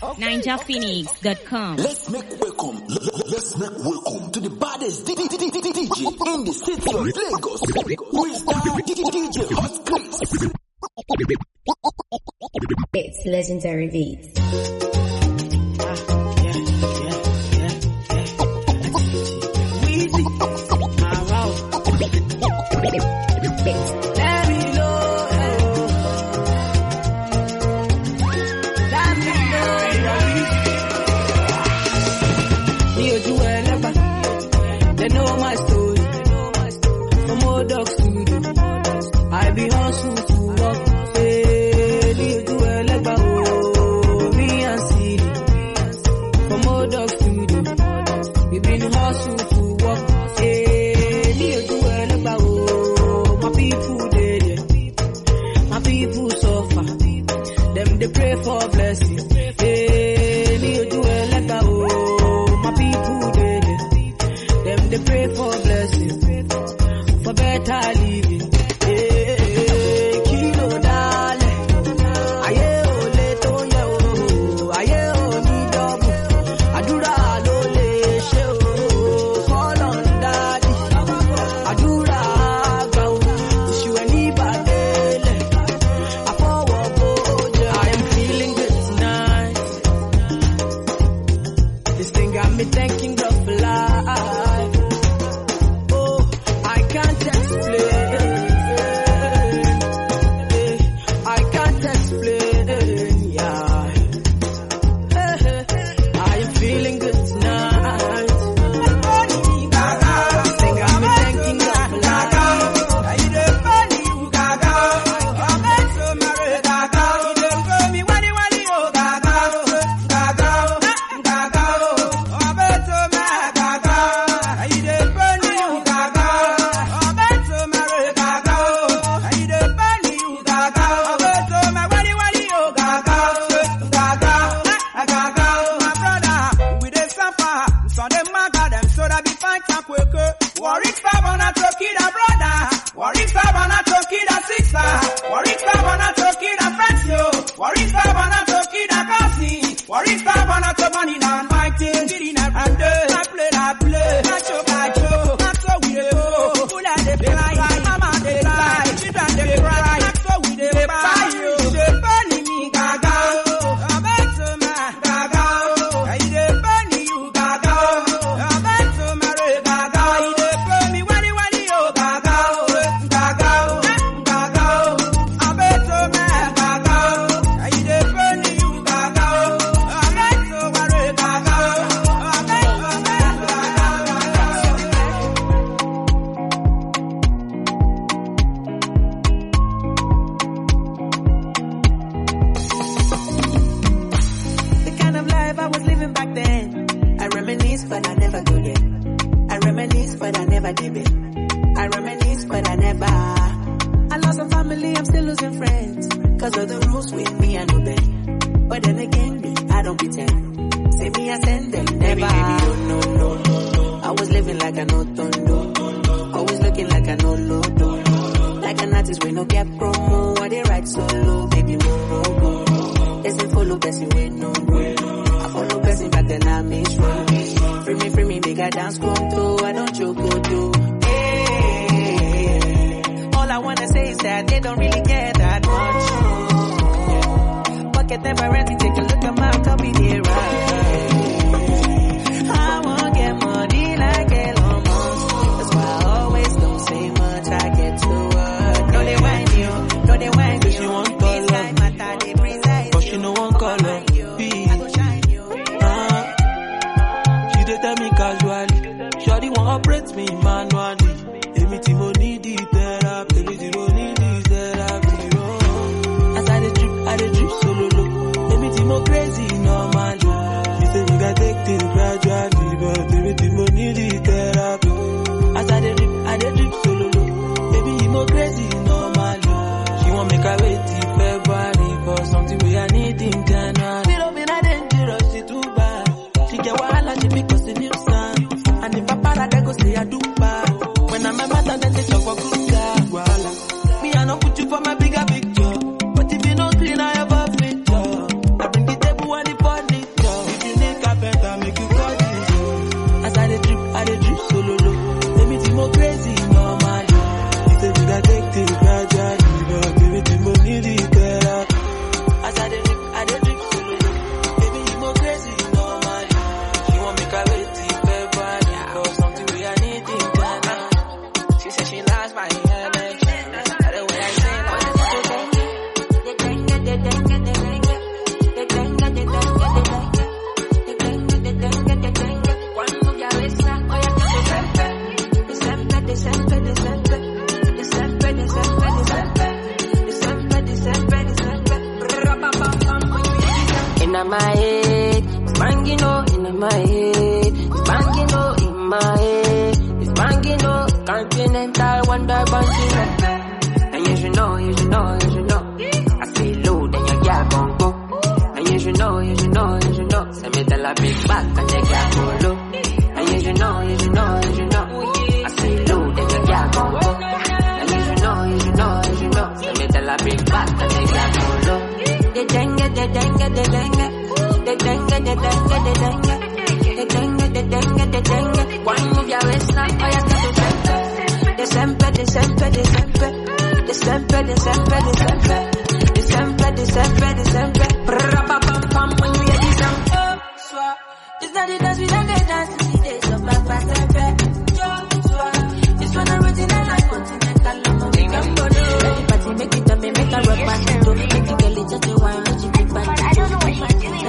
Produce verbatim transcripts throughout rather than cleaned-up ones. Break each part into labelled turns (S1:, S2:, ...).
S1: ninja phoenix dot com.
S2: Let's make welcome. Let's make welcome to the baddest D J in the city of Lagos. Who is that D J Hot Chris?
S3: It's Legendary Beats.
S4: They know my story. From old dogs to the I be hustle to work. Hey, you do a legba oh, me and see. From old dogs to the we been hustle to work. Hey, you do a legba oh, my people dead, my people suffer. Them they pray for blessing. Hey, you do a legba oh, my people dead. Them they pray for blessing, for better living. Hey, hey, kilo dale, aye ole to ye o, aye oni double, adura lo le she o, call on daddy, adura agba o, tishu eni badele, afowo boje. I am feeling good tonight. This thing got me thanking God for life. Crazy.
S5: in my head. It's banging on in my head. It's banging on in my head. It's banging on continental wonder banging on. And you should know, you should know, you should know. I say low, then your girl gon' go. And you should know, you should know, you should know. Send me tell a big back and your girl go low. And you should know, you should know, you should know. I say low, then your girl gon' go. And you should know, you should know, you should know. Send me tell a big back and your girl go low. The dengue, the dengue, the dengue. The dengue, the dengue, the dengue. The dengue, the dengue, the dengue. One move your waist now, oh yeah, start to temper. The sempe, the sempe, the sempe. The sempe, the sempe, the sempe. The sempe, the sempe, the sempe. Brrrra pa pam pam when you hear this sound. Oh, swa. It's not the dance we don't get dance. It's the days of my past sempe. Yo, swa. This one original like continental. I'm a big up for you. Let the party make it up, me make a rock band. Don't make the girl just a wine, make you big band. But I don't know what you're doing.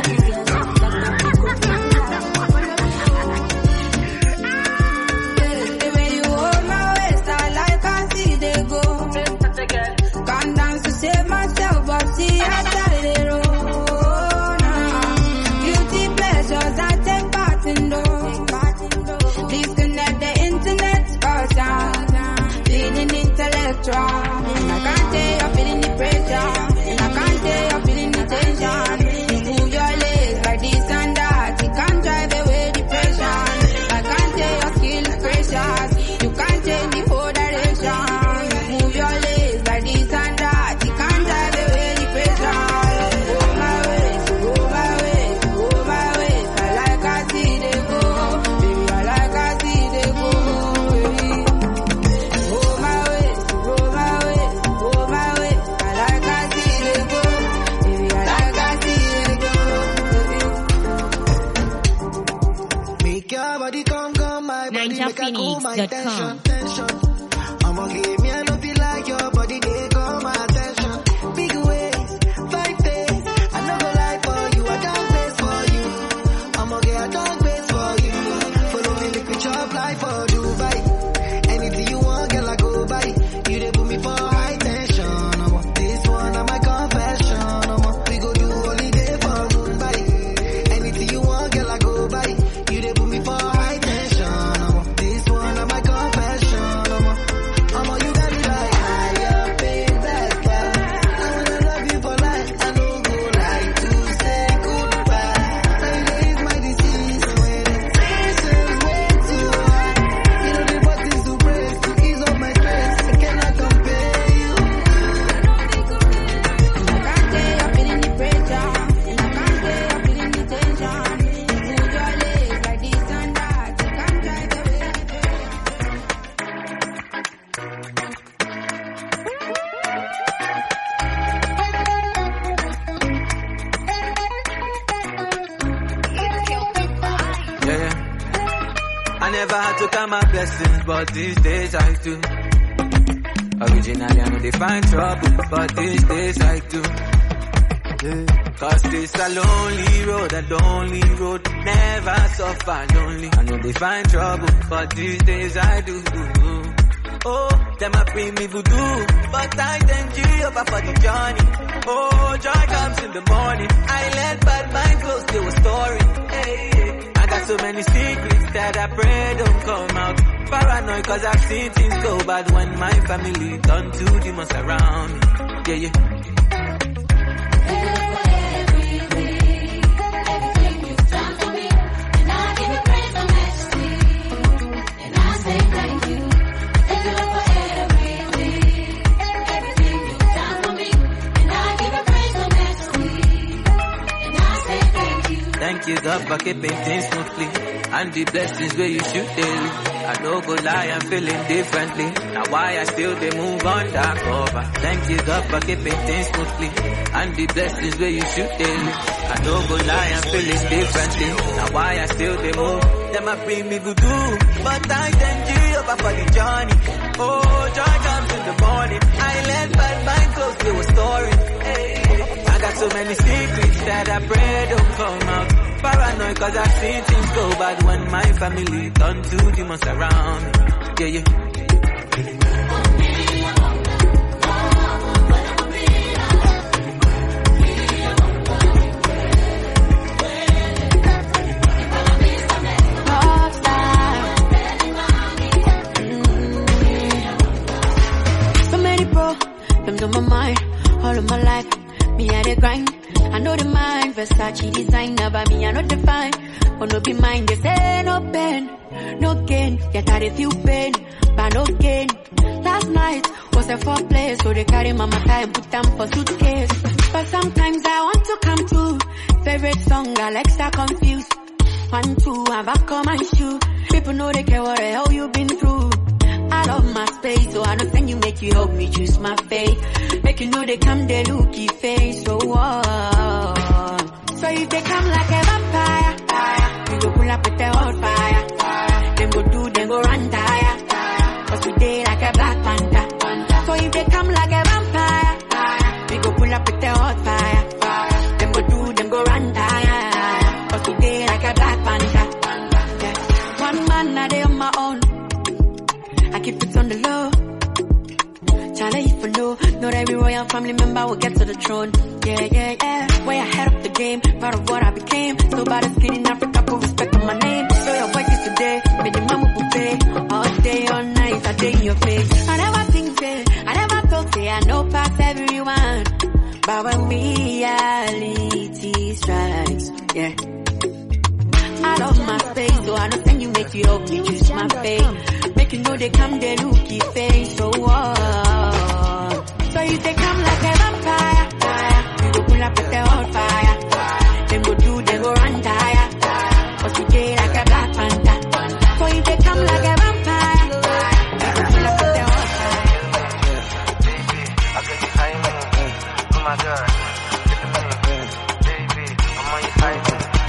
S5: The way you hold my waist, I like I see they go. Can't dance to save myself, but see I started it all. Beauty pleasures, I take part in those. Please connect the internet, cause I'm feeling intellectual. And I can't tell you're feeling the pressure. And I can't tell you're feeling the tension. You move your legs like this and that. You can't drive away depression. I can't tell your skill is precious. You can't change the whole direction. You move your legs like this and that. You can't drive away depression. Go my ways, go my ways, go my ways. I like I see they go. Baby, I like I see they go. Baby. Go my ways, go my ways, go my ways. I like I see they go. Baby, I like I see they go.
S6: Make your body come, come, my body make a cool my
S1: ninja
S6: tension,
S1: phoenix dot com.
S6: tension. I'ma give me a love you like your body, they call my attention. Big ways, five days. I never lie for you, I don't place for you. I'ma get a dog place for you. Follow me, make me chop life for Dubai. Anything you want, girl, I go buy. You they put me for high tension. I'ma this one, I'm my confession. I'ma we go do holiday for Mumbai. Anything you want, girl, I go buy. You they put me for high tension. I'ma this one, I'm my confession. I'ma I'ma you got me like higher, baby, black guy. I wanna love you for life. I don't go like to say goodbye. Like is my disease when tension's way too high. You know the buttons to press to ease up my stress. I cannot compare you.
S5: I can't tell you're feeling the pressure. And I can't tell you're feeling the tension. You move your legs like this and that. You can't drive away depression.
S7: Yeah, yeah. I never had to count my blessings, but these days I do. Originally I know they find trouble, but these days I do. Yeah. Cause it's a lonely road, a lonely road, never suffer lonely. I know they find trouble, but these days I do. Oh, them a bring me voodoo, but I thank Jehovah for the journey. Oh, joy comes in the morning. I let bad mind close to a story. Hey, hey. I got so many secrets that I pray don't come out. Paranoid cause I've seen things go bad when my family turn to demons around me. Yeah, yeah. Thank you, God, for keeping things smoothly. And the blessings where you shoot daily. I don't go lie, I'm feeling differently. Now why I still they move on that cover. Thank you, God, for keeping things smoothly. And the blessings where you shoot daily. I don't go lie, I'm feeling differently. Now why I still they move. Them a bring me voodoo, but I thank you for the journey. Oh, joy comes in the morning. I let bad mind close to a story. Hey, I got so many secrets that I pray don't come out. Paranoid cause I've seen things go bad when my family turn to demons around me. Yeah, yeah.
S8: mind. Versace designer, but me I not define. Oh no be mine, they say no pain, no gain. Yet I feel pain, but no gain. Last night was a foreplay, so they carry mama tie and put them for suitcase. But sometimes I want to come to favorite song, Alexa confused. One, two, have I come and shoot. People know they care what the hell you been through. I love my space, so I understand you make you help me choose my fate. Make you know they come, they look your face, so what? So if they come like a vampire, we go pull up with the hot fire. Them go do, them go run tire. Cause we day like a black panther. So if they come like a vampire, we go pull up with the hot fire. Them go do, them go run tire. Cause we day like a black panther. Yeah. One man, I day on my own. I keep it on the low. Charlie, if you know, not every royal family member will get to the throne. Yeah, yeah, yeah. Way ahead of the game, part of what I became. Nobody's skin in Africa put respect on my name. So your work is today, made the mama will pay. All day, all night, I day in your face. I never think, say, I never thought, say, I know past everyone. But when reality strikes, yeah. I love my space, so I understand you make you help me choose my fate. Make you know they come, they look your face, so what? So if they come like a vampire, we go pull up with the hot fire. Them go do, they go run tire. Cause we day like a black panther. So if they come like a vampire, we go pull up with the hot fire.
S9: Baby, I can you hide me. Oh my God. Baby, I'm on your side.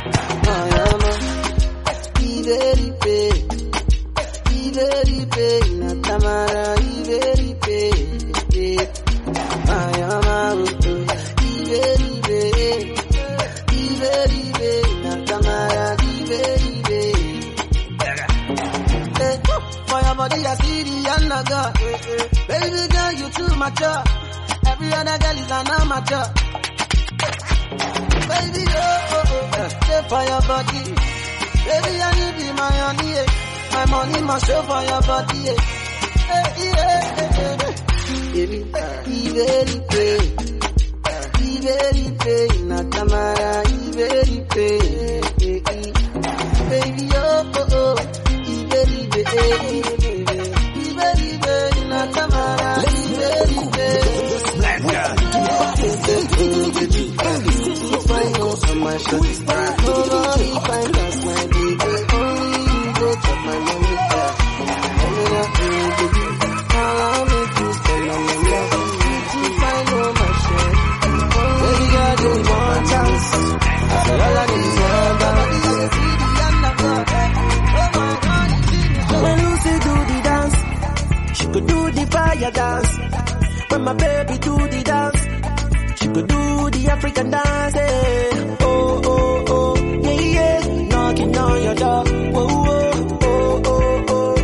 S9: Very big, very big, Natamara, very big. I am out, very big, very big, Natamara, very big. For your body, I see the underdog. Baby girl, you too mature. Every other girl is an amateur. Baby, oh, oh, oh, stay for your body. Baby, I need be my honey, eh. My money must show for your body, eh. Eh, eh, eh, eh. Baby, he very pay, he very pay, Natamara, he very pay, baby, oh, oh, oh, he very pay, he very pay, Natamara, he very pay. My shot is bright. Nobody find us, my baby. Only you go chop my money back. I'm in a baby. Allow me to spend on my love. To find all my shit. Baby, God, you want chance. I said, all I need is one body. When Lucy do the dance, she could do the fire dance. When my baby do the dance, she could do the African dance, eh. Oh, oh, oh, yeah, yeah, knocking on your door. Oh, oh, oh, oh, oh.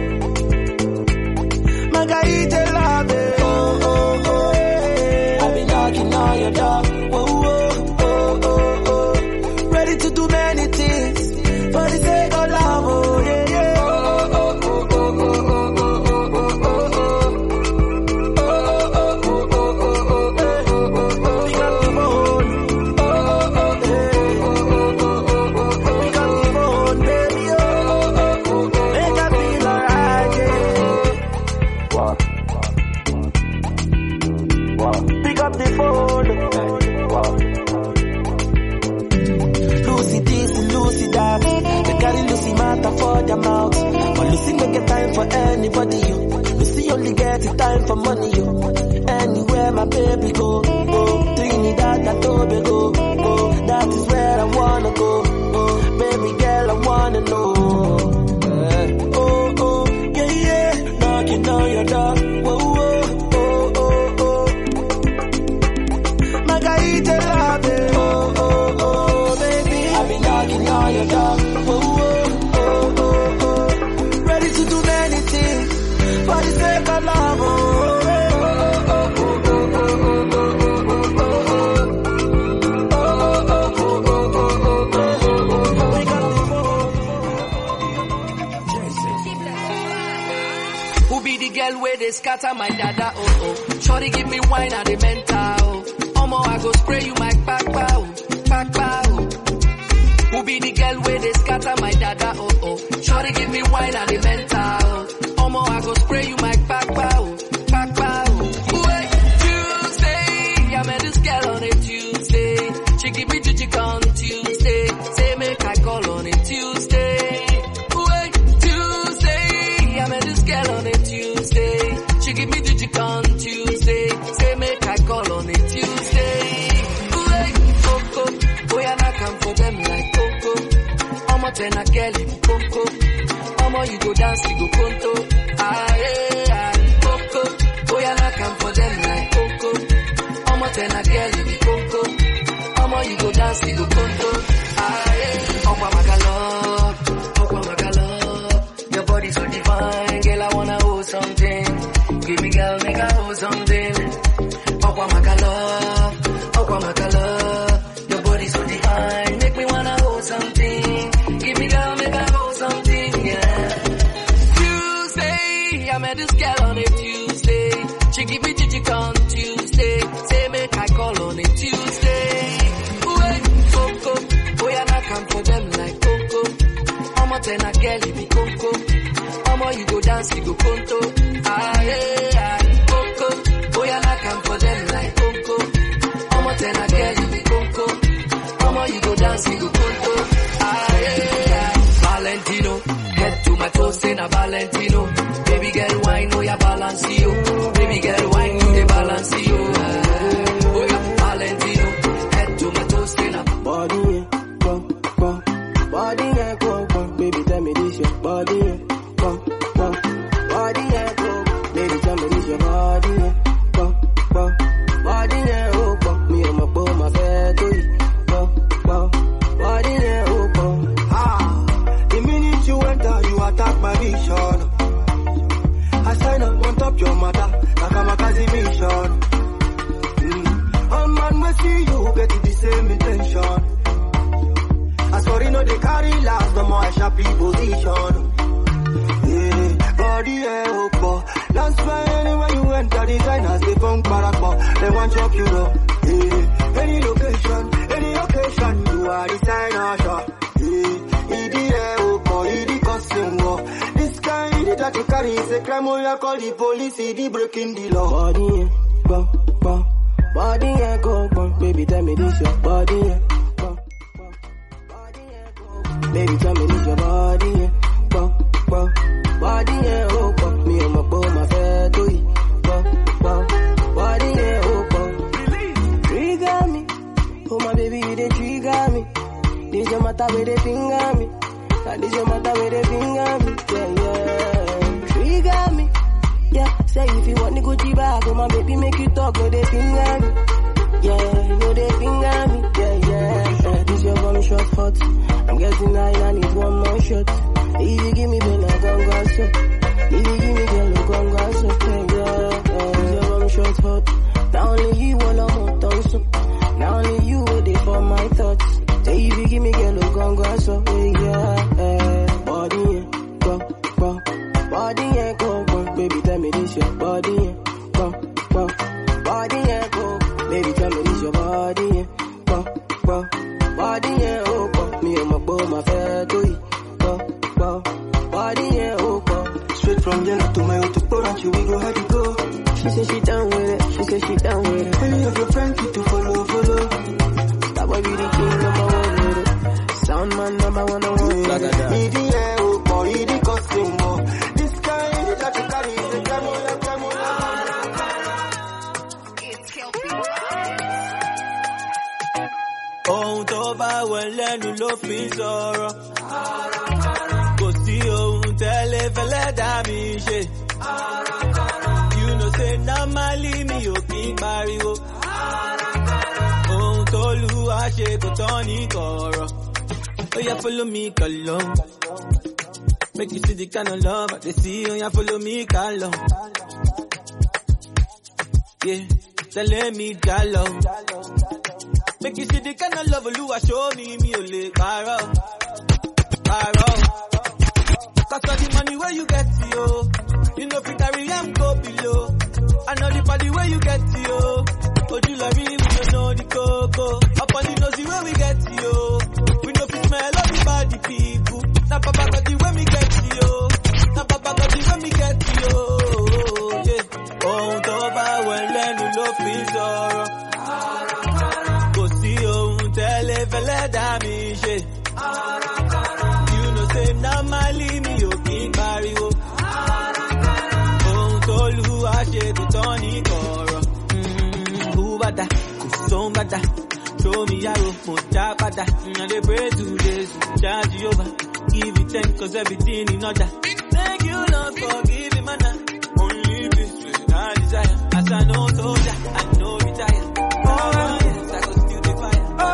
S9: Margarita love it. Oh, oh, oh, yeah. I've been knocking on your door. Oh, oh, oh, oh, oh. Ready to do many things for the sake of love, oh, yeah, yeah. Oh, oh, oh, oh, oh, oh, oh, oh, oh, oh. For their mouth, but Lucy make a time for anybody. You Lucy only get the time for money. You anywhere my baby go, go Trinidad and Tobago, go. That is where I wanna go. Oh, baby girl, I wanna know. Uh, oh oh yeah yeah, knocking on your door. Oh oh oh oh oh. Margarita love it. Oh oh oh baby, I've been knocking on your door. Oh oh. To do many things for the sake of love. Oh, oh, oh, oh, oh,
S4: Who be the girl where they scatter my dada? Oh, oh. Shorty give me wine and the mental. Oh, Omo, I go spray you my back, oh, back, maga, oh oh. Shorty give me wine and the mental. Omo, I go spray you my papa, oh, papa, oh. Wait, Tuesday, I met this girl on a Tuesday. She give me Gigi on Tuesday. Say make I call on a Tuesday. Wait, Tuesday, I met this girl on a Tuesday. She give me Gigi on Tuesday. Say make I call on a Tuesday. Wait, Coco, boy I knock am for them like Coco. Omo ten a girl in Coco. Omo you go dance, you go conto. Ah yeah, Coco, boy I knock am for them like Coco. Omo ten a girl in Coco. Omo you go dance, you go conto. Ah yeah, Okwa Magalo, Okwa Magalo. Your body so divine, girl I wanna hold something. Give me girl, make I hold something. Okwa Magalo, Okwa Magalo. Your body so divine, make me wanna hold something. Give me girl, make I hold something, yeah. Tuesday, I met this girl on a Tuesday. She give me Gigi on Tuesday. Say make I call on a Tuesday. Wait, Coco, boy I knock am for them like Coco. Omo ten a girl you be Coco. Omo you go dance, you go conto. Ah yeah, Coco, boy I knock am for them like Coco. Omo ten a girl you be Coco. Omo you go dance, you go conto. Ah yeah, Valentino, head to my toes, say na Valentino. Baby girl wine, oh ya balance you. Baby girl wine, you dey balance you. Oh ya Valentino, head to my toes, say na
S9: body, yeah, go, go, body, yeah, go, go. Baby tell me this your body, yeah, go, go, body, yeah, go, go. Baby tell me this your body, yeah, go, go, body, yeah, oh, go. Me and my boy, my bed, go, go, body, yeah, oh, go.
S6: Ah, the minute you enter, you attack my vision. I sign up on top your mother, like I'm a Kazi mission. Mm. All man will see you get the same intention. I sorry no they carry last, no more I sharply position. Yeah, body yeah, oh, dance by anywhere you enter, designers they funk barakbo, they want chop you up. Yeah, any location, any occasion, you are designer shop. Yeah, idi yeah, oh, idi costume war. This kind that you carry is a crime, oh, you call the police, idi breaking the law.
S9: Body yeah, go, go, body yeah, go, go. Baby tell me this your body yeah. Baby, tell me this your body, yeah, go, go, body, yeah, oh, go. Me and my boy, my fat, do it, go, go, body, yeah, oh, go. Trigger me, oh my baby, you dey trigger me. This your matter where they finger me, and this your matter where they finger me, yeah, yeah. Trigger me, yeah. Say if you want to go to back, oh my baby, make you talk, no they finger me, yeah, no they finger me, yeah, yeah. yeah. This your one shot hot. I'm getting high and need one more shot. If you give me ben, I gon' go so. If you give me girl, you gon' go so. Yeah, yeah, yeah, one shot hot. Not only you, all I'm on tongue so. Not only you, waiting for my thoughts. Say if you give me girl, you gon' go so. Yeah, yeah, body, yeah, go, go. Body, yeah, go, go. Baby, tell me this your body, yeah, go, go. Body, yeah, go. Baby, tell me this your body, yeah, go, go. Body, yeah, oh, go. Me and my boy, my fair, do it, go, go. Body, yeah, oh, go.
S6: Straight from Jena to my auto, and you we go, how you go?
S9: She say she down with it, she say she down with it.
S6: Any of your friends you to follow, follow.
S9: That boy be the king, number one with it. Sound man, number one, number one with it.
S6: Me the yeah, oh, boy, the costume, oh. This kind that you carry is a camera, camera.
S10: Ohun tó bá wọ lẹ́nu ló fi sọ̀rọ̀. Kò sí ohun tẹ́lẹ̀ fẹ́lẹ́ dá mi ṣe. You know say normally mi ò kí ń pariwo. Ohun tó lù wá ṣe kò tán ní kọ̀rọ̀. Ó yá follow me kọ̀lọ́. Make you see the kind of love I dey see. Ó yá follow me kálọ̀. Yeah, tẹ̀lé mi jálọ. Make you see the kind of love Olúwa show me, mi ò lè parọ́, parọ́. Cause all the money where you get to, yo, you know fit carry am go below. I know the body where you get to, yo, Ojúlọrí we don't know the coco. Up on the nosy where we get to, yo, we know fit smell all the body people. Now papa fele fele da mi she. You know say na mali mi o kin pariwo. Ohun t'Olúwa ṣe kò tán ní kọ̀rọ̀. Who bada, kò sóhun bada. Show me how mo ja bada. I dey pray to Jesus, charge Jehovah. Give you thanks cause everything in order. Thank you Lord for giving manna. Only peace with I desire. As I know soldier, I know retire. Oh yes, I go still the fire. Oh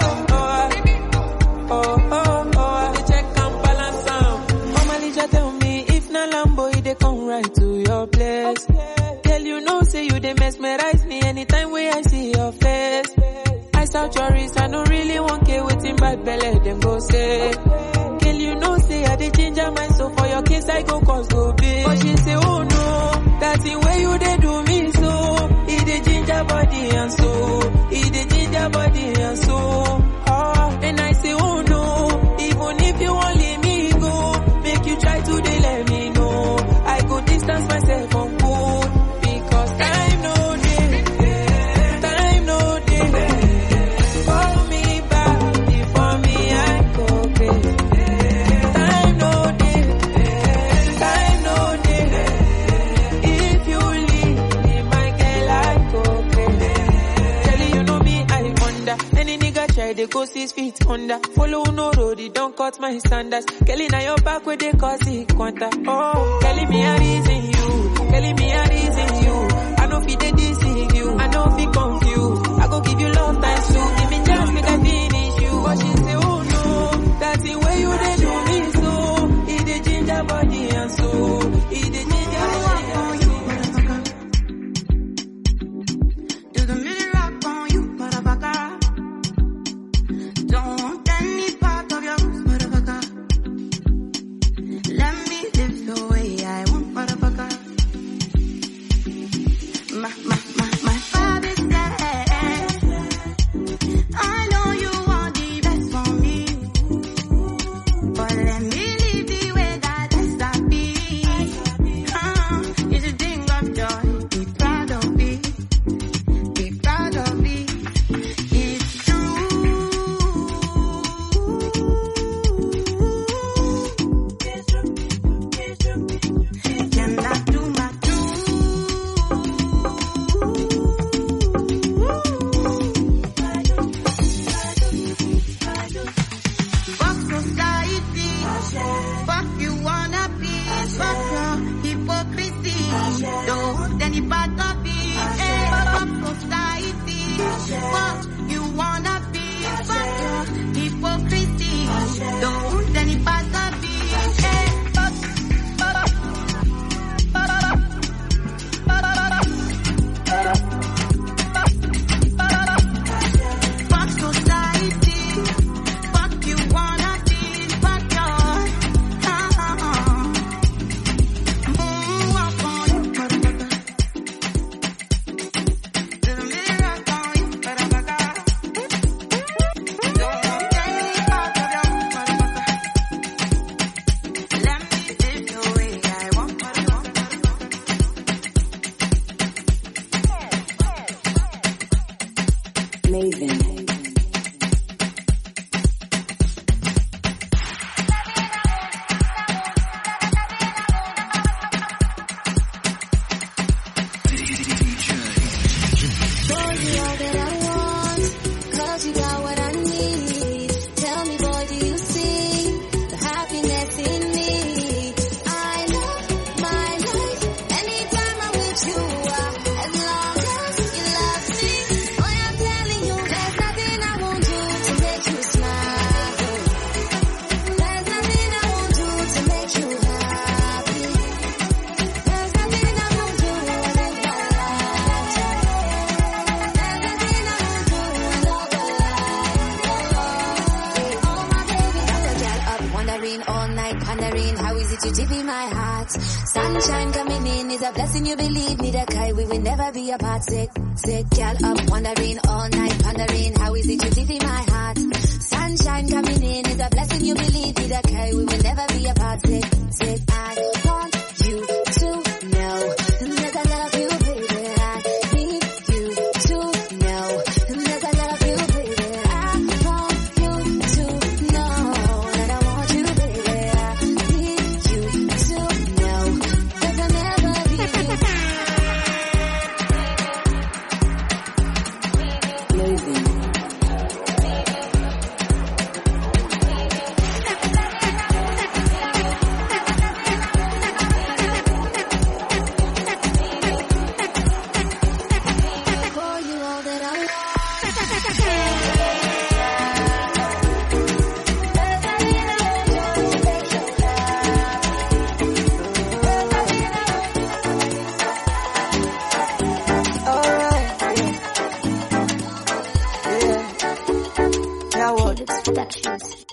S10: oh oh oh oh. They check and balance out. Mama Lija tell me if na Lambo, they come right to your place. Girl, you know say you they mesmerize me anytime when I see your face. Ice out your wrist, I don't really want to wait in bad belly, them go say. Girl, you know say I did ginger my soul for your case, I go cause go big. But she say, oh no, that's the way you they do me so. It the ginger body and soul, it the ginger body and soul. Oh, and I say, oh no, even if you won't let me go, make you try to they let me know. I go distance myself from good, because time no day, time no day. Call me back before me I go pay. Time no day, time no day. If you leave me, my girl, I go pay. Tell you know me, I wonder. Any nigga try, they go six feet under. Follow no road, it don't cut my standards. Kelly, now your back where they cause it quanta. Oh, Kelly, me a reason you. Kelly, me a reason you. I know fi they deceive you. I know fi confuse. I go give you love times two. Give me chance, make I finish you. But she say, oh no, that's the way you they do me so. It the ginger body and soul. It the ginger body and soul.
S11: Do the million rock on you, motherfucker. Don't want any part of your motherfucker. Let me live the way I want, motherfucker. My, my, my, my father said, I know you want the best for me, but let me live the way that has to be. Uh, it's a thing of joy, be proud of me, be proud of me. It's true. Cannot do my fuck society, fuck you wanna be, fuck your hypocrisy, don't want any part of it. Hey, fuck society, fuck you wanna be, fuck your hypocrisy, don't want any part of it. Hey, fuck, fuck, fuck society. Fuck you wanna be, fuck your, uh-huh. Moon walk on you, motherfucker. Little mirror rock on you, motherfucker. Don't want any part of your motherfucker. Let me live the way I want, motherfucker.
S3: Maven.
S12: Boy, you all that I want, cause you got what I need. Tell me, boy, do you see the happiness in me? I love my life, anytime I'm with you, uh, as long as you love me. Boy, I'm telling you, there's nothing I won't do to make you smile. There's nothing I won't do to make you happy. There's nothing I won't do to make my life. There's nothing I won't do to love your life. Oh my baby, got a girl up wondering all night, pondering how is it you to be my heart. Sunshine coming in is a blessing, you believe me, the kai we will never be apart. Sick, sick, girl up wondering all night, pondering how is it you to be my heart. Sunshine coming in is a blessing, you believe me, the kai we will never be apart. Sick, sick, I want you to know that I love you, baby. I need you to know that I love you, baby. I want Productions.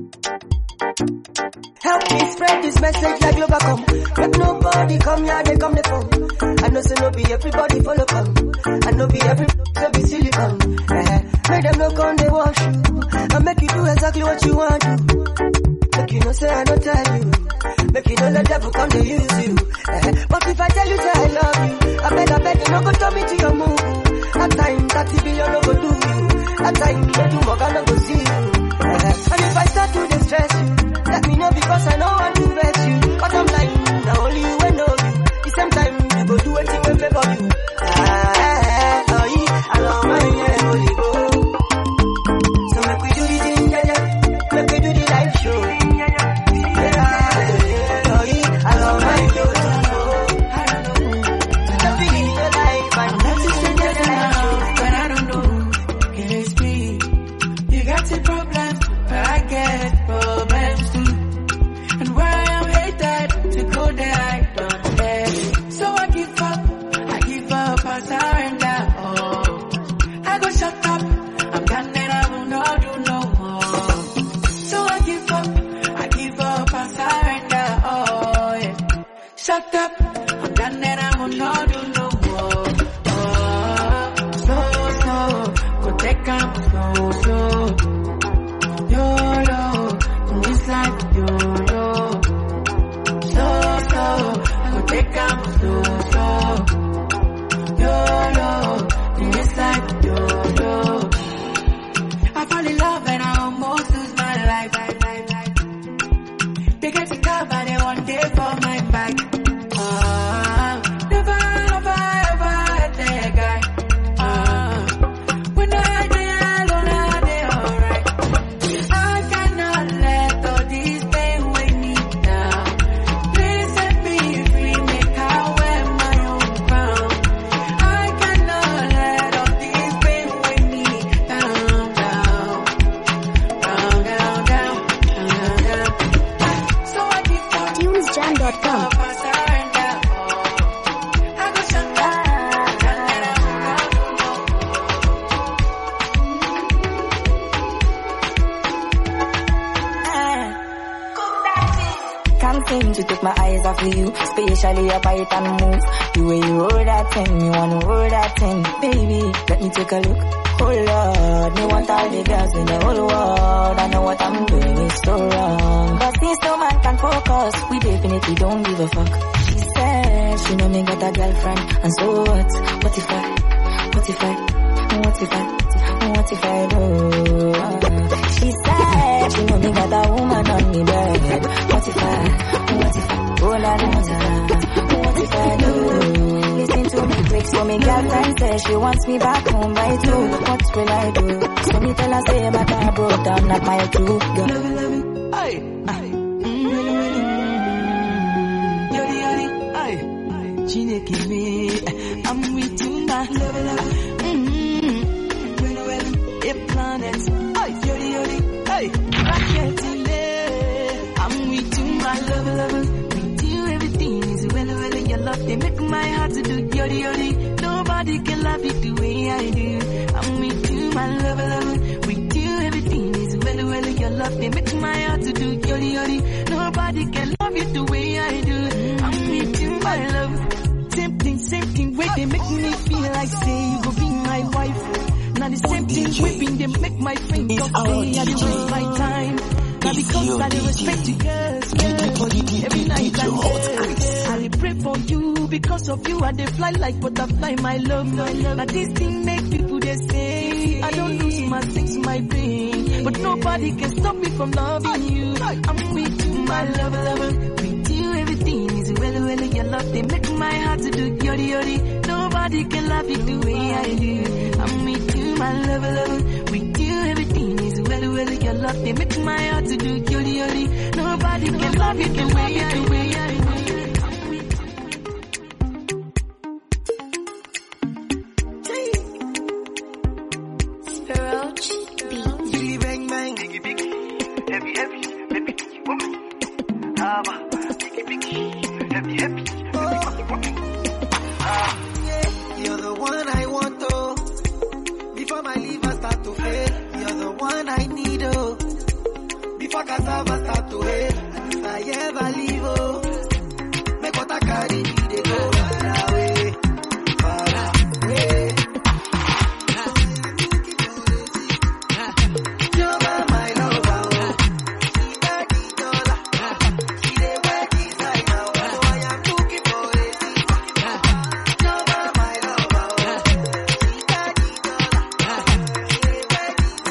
S13: Help me spread this message like Globacom. Let nobody come here, they come the phone. I know so no be everybody follow come. I know be every so be silicon. Eh, make them no come they wash you. I make you do exactly what you want to. Make you no say I don't tell you. Make you don't let devil come to use you. Eh, but if I tell you say I love you, I beg I beg you no go turn me to your move. That time thirty billion no go do you. That time you do more I no go see you. Eh, and if I start to distress you, let me know because I know I do vex you. But I'm lying, now only you and know you. The same time you go do anything in favor you. Ah, oh yeah, I love my yeah, holy go. So make we do the thing, yeah, yeah. Make we do the live show. Yeah, oh yeah, I love my show. I don't know, so just be living your life and not to say that I show.
S4: But I don't know, can it be? You got your problems, but I get problems too. And where I am hated, to go there I don't dare. So I give up, I give up, I surrender. Oh, I go shut up, I'm done and I will not do no more. So I give up, I give up, I surrender. Oh, yeah. Shut up, I'm done and I will not do no more. Oh, slow, slow, go take up slow, slow. YOLO, in this life, YOLO. Slow, slow, go take up slow, slow. YOLO, in this life, YOLO. I fall in love and I almost lose my life. They get it up and they one day for my back. Ah, never, ever, ever had that guy. Ah, when I day alone, I day alright. I cannot let all this pain weigh me down. Please set me free, make I wear my own crown. I cannot let all this pain weigh me down, down, down, down, down, down, down. So I give up.
S12: tunes jam dot com.
S4: I surrender. I go shut up. Done and I will not
S14: Can't seem to take my eyes off of you, especially your bite and move. The way you roll that thing, me wanna roll that thing. Baby, let me take a look. Oh Lord, me want all the girls in the whole world. I know what I'm doing is so wrong, but since no man can focus, we definitely don't give a fuck. She said she know me got a girlfriend, and so what? What if I? What if I? What if I? What if I do? She said she know me got a woman on me bed. What if I? What if I? Oh la la la. What if I do? Listen to me quick, so me girlfriend says she wants me back home by two. What will I do? So me tell her say my car broke down, not my true girl.
S4: love it, love it. Aye, aye. Mm, really, really. Yori, yori, aye. Chineke me, I'm with you, my love it, love it. Mm, really, really. A planet, aye. Yori, yori, aye. Rocket in there. I'm with you, my love it, love it. With you, everything is well, well. Your love, they make my heart to do yori, yori. Nobody can love you the way I do. I'm with you, my love, love. With you, everything is well, well. Your love, they make my heart to do yori, yori. Nobody can love you the way I do. I'm with you, my love. Same thing, same thing, way they make me feel like say you go be my wife. Now the same thing, whipping they make my friends talk say I do waste my time. Now because I do respect you, girls, girls. Every night and day, I pray for you. Because of you, I dey fly like butterfly, my love, my love. Now this thing make people they say I don't lose my things, my pain, but nobody can stop me from loving you. I'm with you, my love, love. With you, everything is well, well. Your love they make my heart to do yori, yori. Nobody can love you the way I do. I'm with you, my love, love. With you, everything is well, well. Your love they make my heart to do yori, yori. Nobody can love you the way I do.
S6: You're the one I want, oh. Before my liver start to fail, you're the one I need, oh. Over cassava start to hate. If I ever leave, oh, make what I carry, they go far away, far away. You're my lover, oh. She got the dollar. She dey wear designer, so I am looking for it. You're my lover, oh. She got the dollar. She dey wear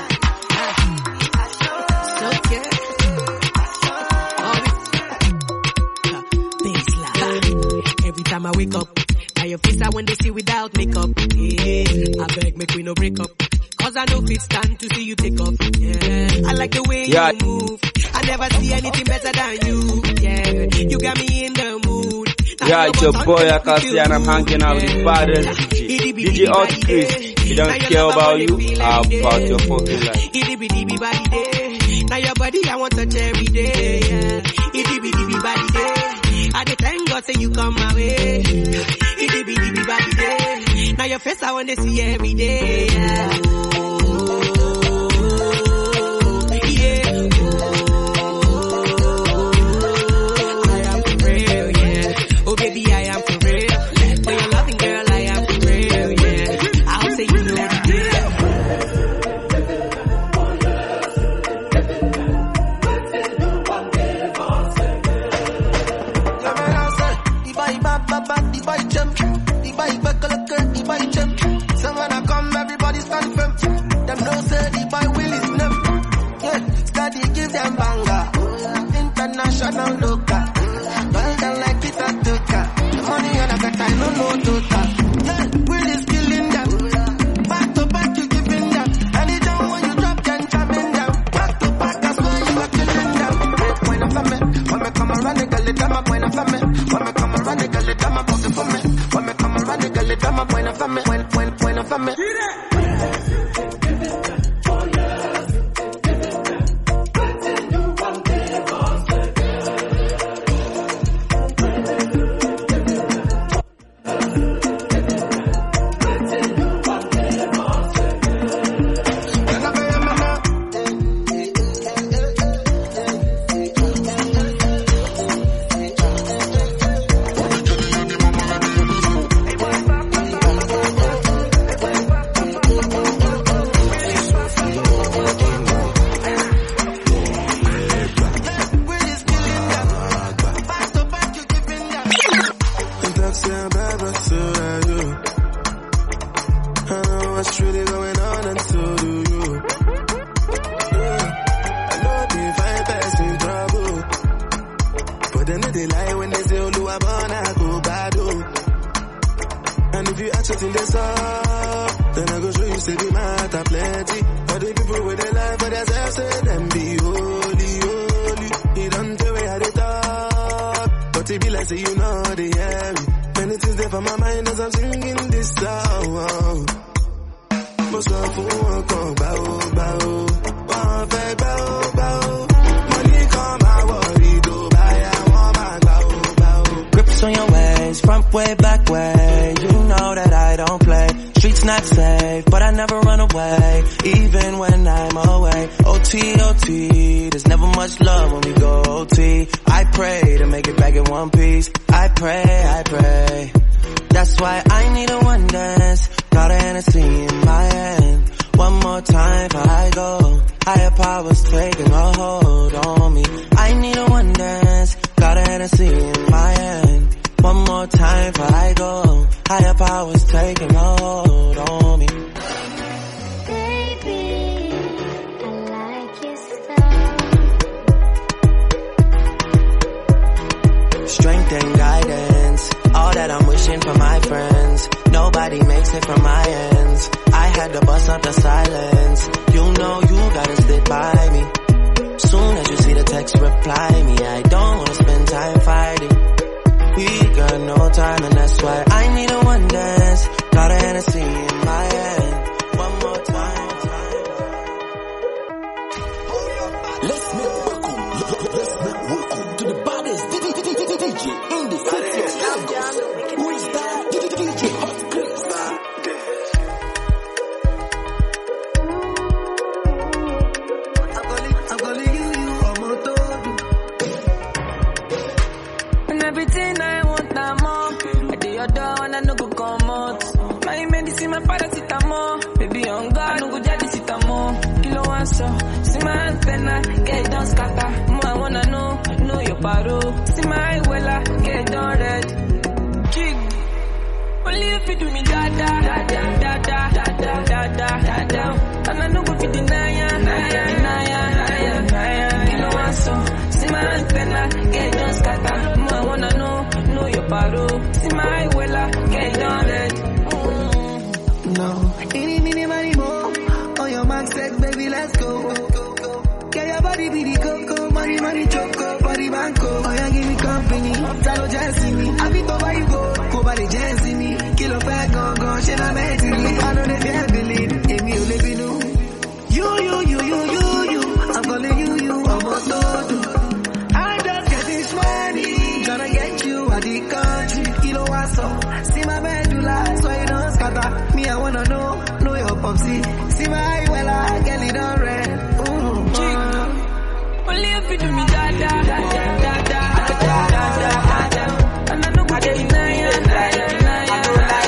S4: Every time I wake up, now your face I when they see without makeup. Yeah, I beg make we no break up, cause I know fit stand to see you take off. Yeah, I like the way
S15: Yeah.
S4: you move. I never see anything better than you. Yeah, you got me in the mood. Now
S15: Yeah,
S4: you
S15: it's your
S4: want
S15: boy
S4: something to
S15: Akasi
S4: feel
S15: and I'm
S4: good.
S15: hanging out with the baddest D J. D J Outcris. He don't care about you, how about your fucking life.
S4: Itty bitty bitty body day. Now your body I want touch every day. Yeah. Itty bitty bitty body day. I dey thank God say you come my way. Itty bitty bitty body day. Now your face I want to see every day. Yeah. Yeah. I am for real, yeah. Oh baby, I am for real. For your loving girl, I am for real, yeah. I'll say you know the deal.
S6: The boy bad, bad, bad, the boy jump. The boy back, look, the boy jump. So when I come, everybody stand firm. Them no say the boy will is them. Yeah, study give them banger. International local. Well done like it a toka. The money on a bet, I no know total. Yeah, will is killing them. Back to back, you giving them. Anytime when you drop, then jamming them. Back to back, that's why you are killing them. When I'm family, when me come around, they call it them up. When I'm family, when me come around, they call it them up. Pocket for me. When me come around, they call it them up. When I'm family, when when when I'm family.
S9: Grips on your ways, front way, back way. You know that I don't play. Streets not safe, but I never run away, even when I'm away. O T, O T, there's never much love when we go O T. I pray to make it back in one piece. I pray, I pray. That's why I need a one dance. Got a Hennessy in my hand. One more time before I go. Higher powers taking a hold on me. I need a one dance. Got a Hennessy in my hand. One more time before I go. Higher powers taking a hold on me.
S12: Baby, I like your style.
S9: Strength and guidance, all that I'm wishing for my friends. Nobody makes it from my ends. I had to bust up the silence. You know you gotta stick by me. Soon as you see the text, reply me. I don't wanna spend time fighting. We got no time and that's why I need a one dance. Got a Hennessy in my hand. One more time.
S2: Let's make welcome. Let's make welcome to the baddest D J in the city of Lagos. Who is that? D J Outcris.
S6: I'm calling you, you are my
S5: my paracetamol. Baby on God, no go jadi sitamo. Kilo one so, see my antenna, get down scatter. More I wanna know, know your paro. See my wella, get down red. Jig, only if you do me da da da da da da da da da da da. And I know go fit deny ya, deny ya, deny ya, deny ya. Kilo one so, see my antenna, get down scatter. More I wanna know, know your paro. See my wella, get down red.
S6: No, any mini money more. On your mark, set, baby, let's go. Get your body be the coco, money, money, choco, body banco. Oh, yeah, give me company, Salo Jesse me. I be over you go, go by the Jesse me. Kilo fat, gone, gone, shit, I'm at you. I know they can't believe, if you live in you. You, you, you, you, you, you. I'm calling you, you, I'm a todo. I'm just getting money, tryna get you out the country. Kilo waso, see my medulla, so you don't scatter. Me, I wanna know, know your popsy. See my well, I get it on red.
S5: Only if you do me da da da da da da da da da. And I know what you deny ya, deny ya, deny ya.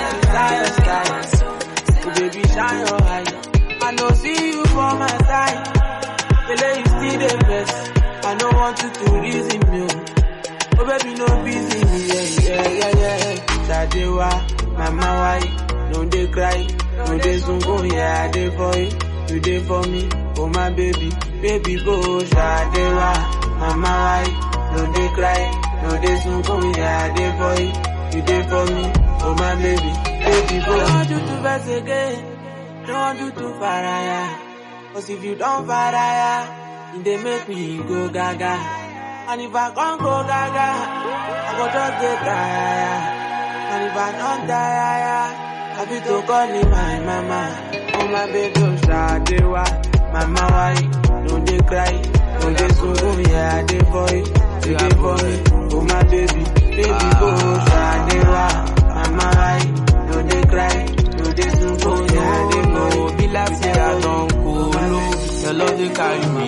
S16: I know like desire, sky. Baby, shine your eye. I know see you for my side. The lady you see the best. I don't want you to reason me. Oh baby, no busy me. Yeah, yeah, yeah, yeah. Shadewa, mama, why? Don't they cry? Don't they zungo? Yeah, they for you. You there for me. Oh my baby, baby go Shadewa, mama why? No they cry, no they soon come here, I dey for you, you there for me. Oh my baby, baby go. I don't want you to vex again, don't want you to faraya. Cause if you don't faraya, they make me go gaga. And if I can't go gaga, I go just get tired. And if I don't die, I be to call me my mama. Oh my baby, Shadewa. Mama, why? Don't they cry? Don't they so go me? Yeah, they for you. They dey for me. Oh my baby, baby go Shadewa. Mama, why? Don't they cry? Don't they so go me? Yeah, they for you. Be like say I don't go low. Your love they carry me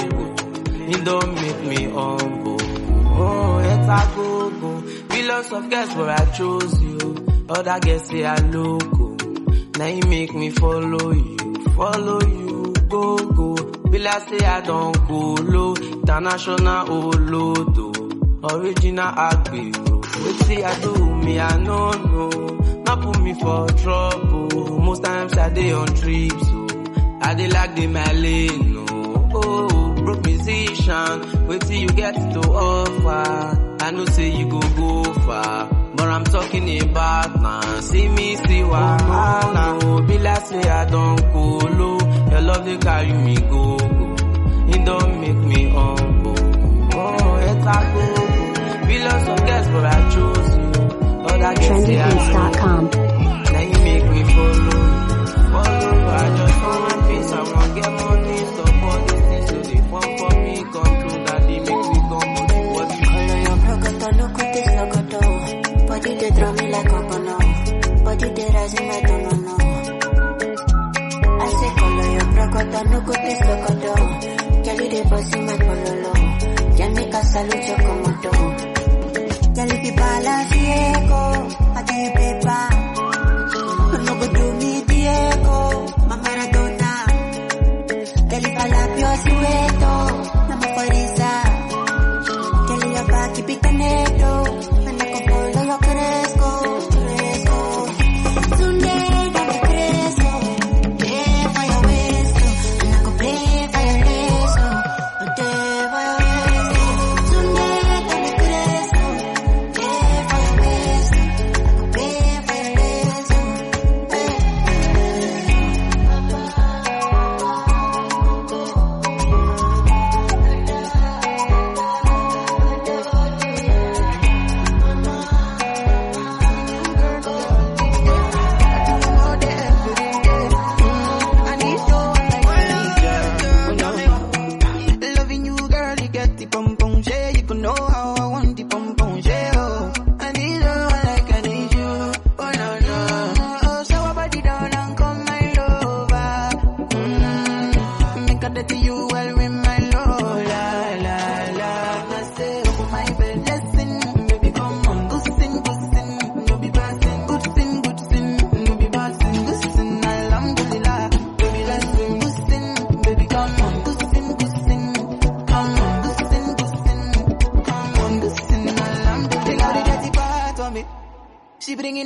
S16: go. It don't make me humble. Oh, it's a go go. Be lots of girls, but I chose you. Other girls say I loco. Now you make me follow you, follow you. Go, go, be like say I don't go low. International Olodo, original Agbero. Wait see I do me, I know, no. Not put me for trouble. Most times I dey on trips, so I dey like the Malay, no. Oh, broke musician, wait till you get to offer. I know say you go go far, but I'm talking about now. See me, see what I know. Be like say I don't go low. Your love they carry me go, go. It don't make me humble. Oh, it's a go. Be lots of girls, but I chose you. Other girls say I know. Now you make me follow, follow. I just want peace. I want get money, stop all these things. So they fun for me, control that they make me go money. What you
S17: call your broke no cut this loco. Body they draw me like a bono. Body they rising like a no. I say color your brocota, no good this locodo. Yali de bossy my pololo. Yamika salute your comodo. Yali be balance Diego, I do you paper. No go do me Diego, my Maradona. Yali palapio sueto, nama porisa. Yali your back keep it canedo. And I can follow your cresco, cresco. Sunday. Sunday,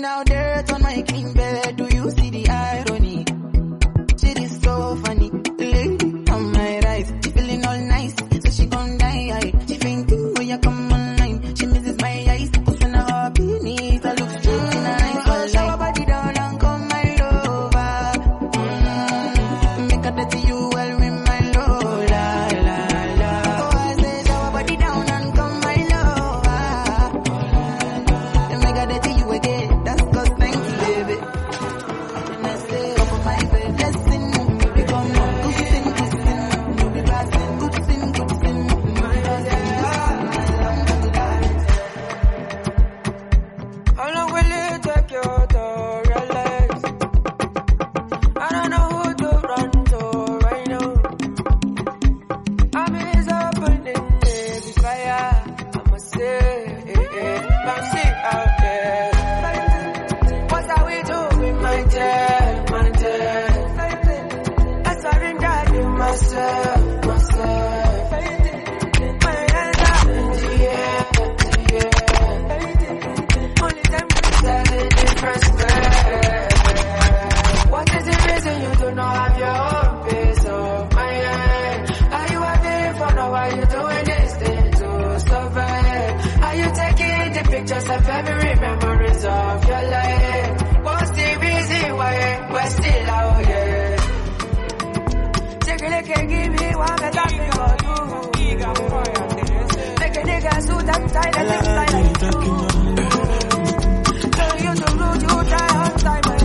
S18: Sleeping out there on my clean bed. Do you see the irony? Shit is so funny. Lady on my right, she feeling all nice, so she gon' die. She fainting when you come online. She misses my eyes, cause when I hop in it, I look straight in her eyes. So show her body down and come my lover. Mm, make her dirty you well with my low, la la la. Oh, I say show her body down and come my lover. And make her dirty you again. That's cause thank you, baby. And I say up on my bed, blessing. Become good sin, good sin. You be passing good sin, good sin.
S16: How long will it take you to realize? I don't know who to run to right now. I'm is opening the fire. I'ma say, bouncy out there. What are we doing, my dear, my dear? I surrender to myself, myself. My hands are in the air, the air. Only them can tell the difference there. What is the reason you do not have your own peace of mind? Are you having fun or are you doing this thing to survive? Are you taking the pictures of every memories of your life? What's the reason why we're still out here? Take a look and give me one better thing for you. Make a nigga suit and tie the things like that. Tell you to root, you try hard time and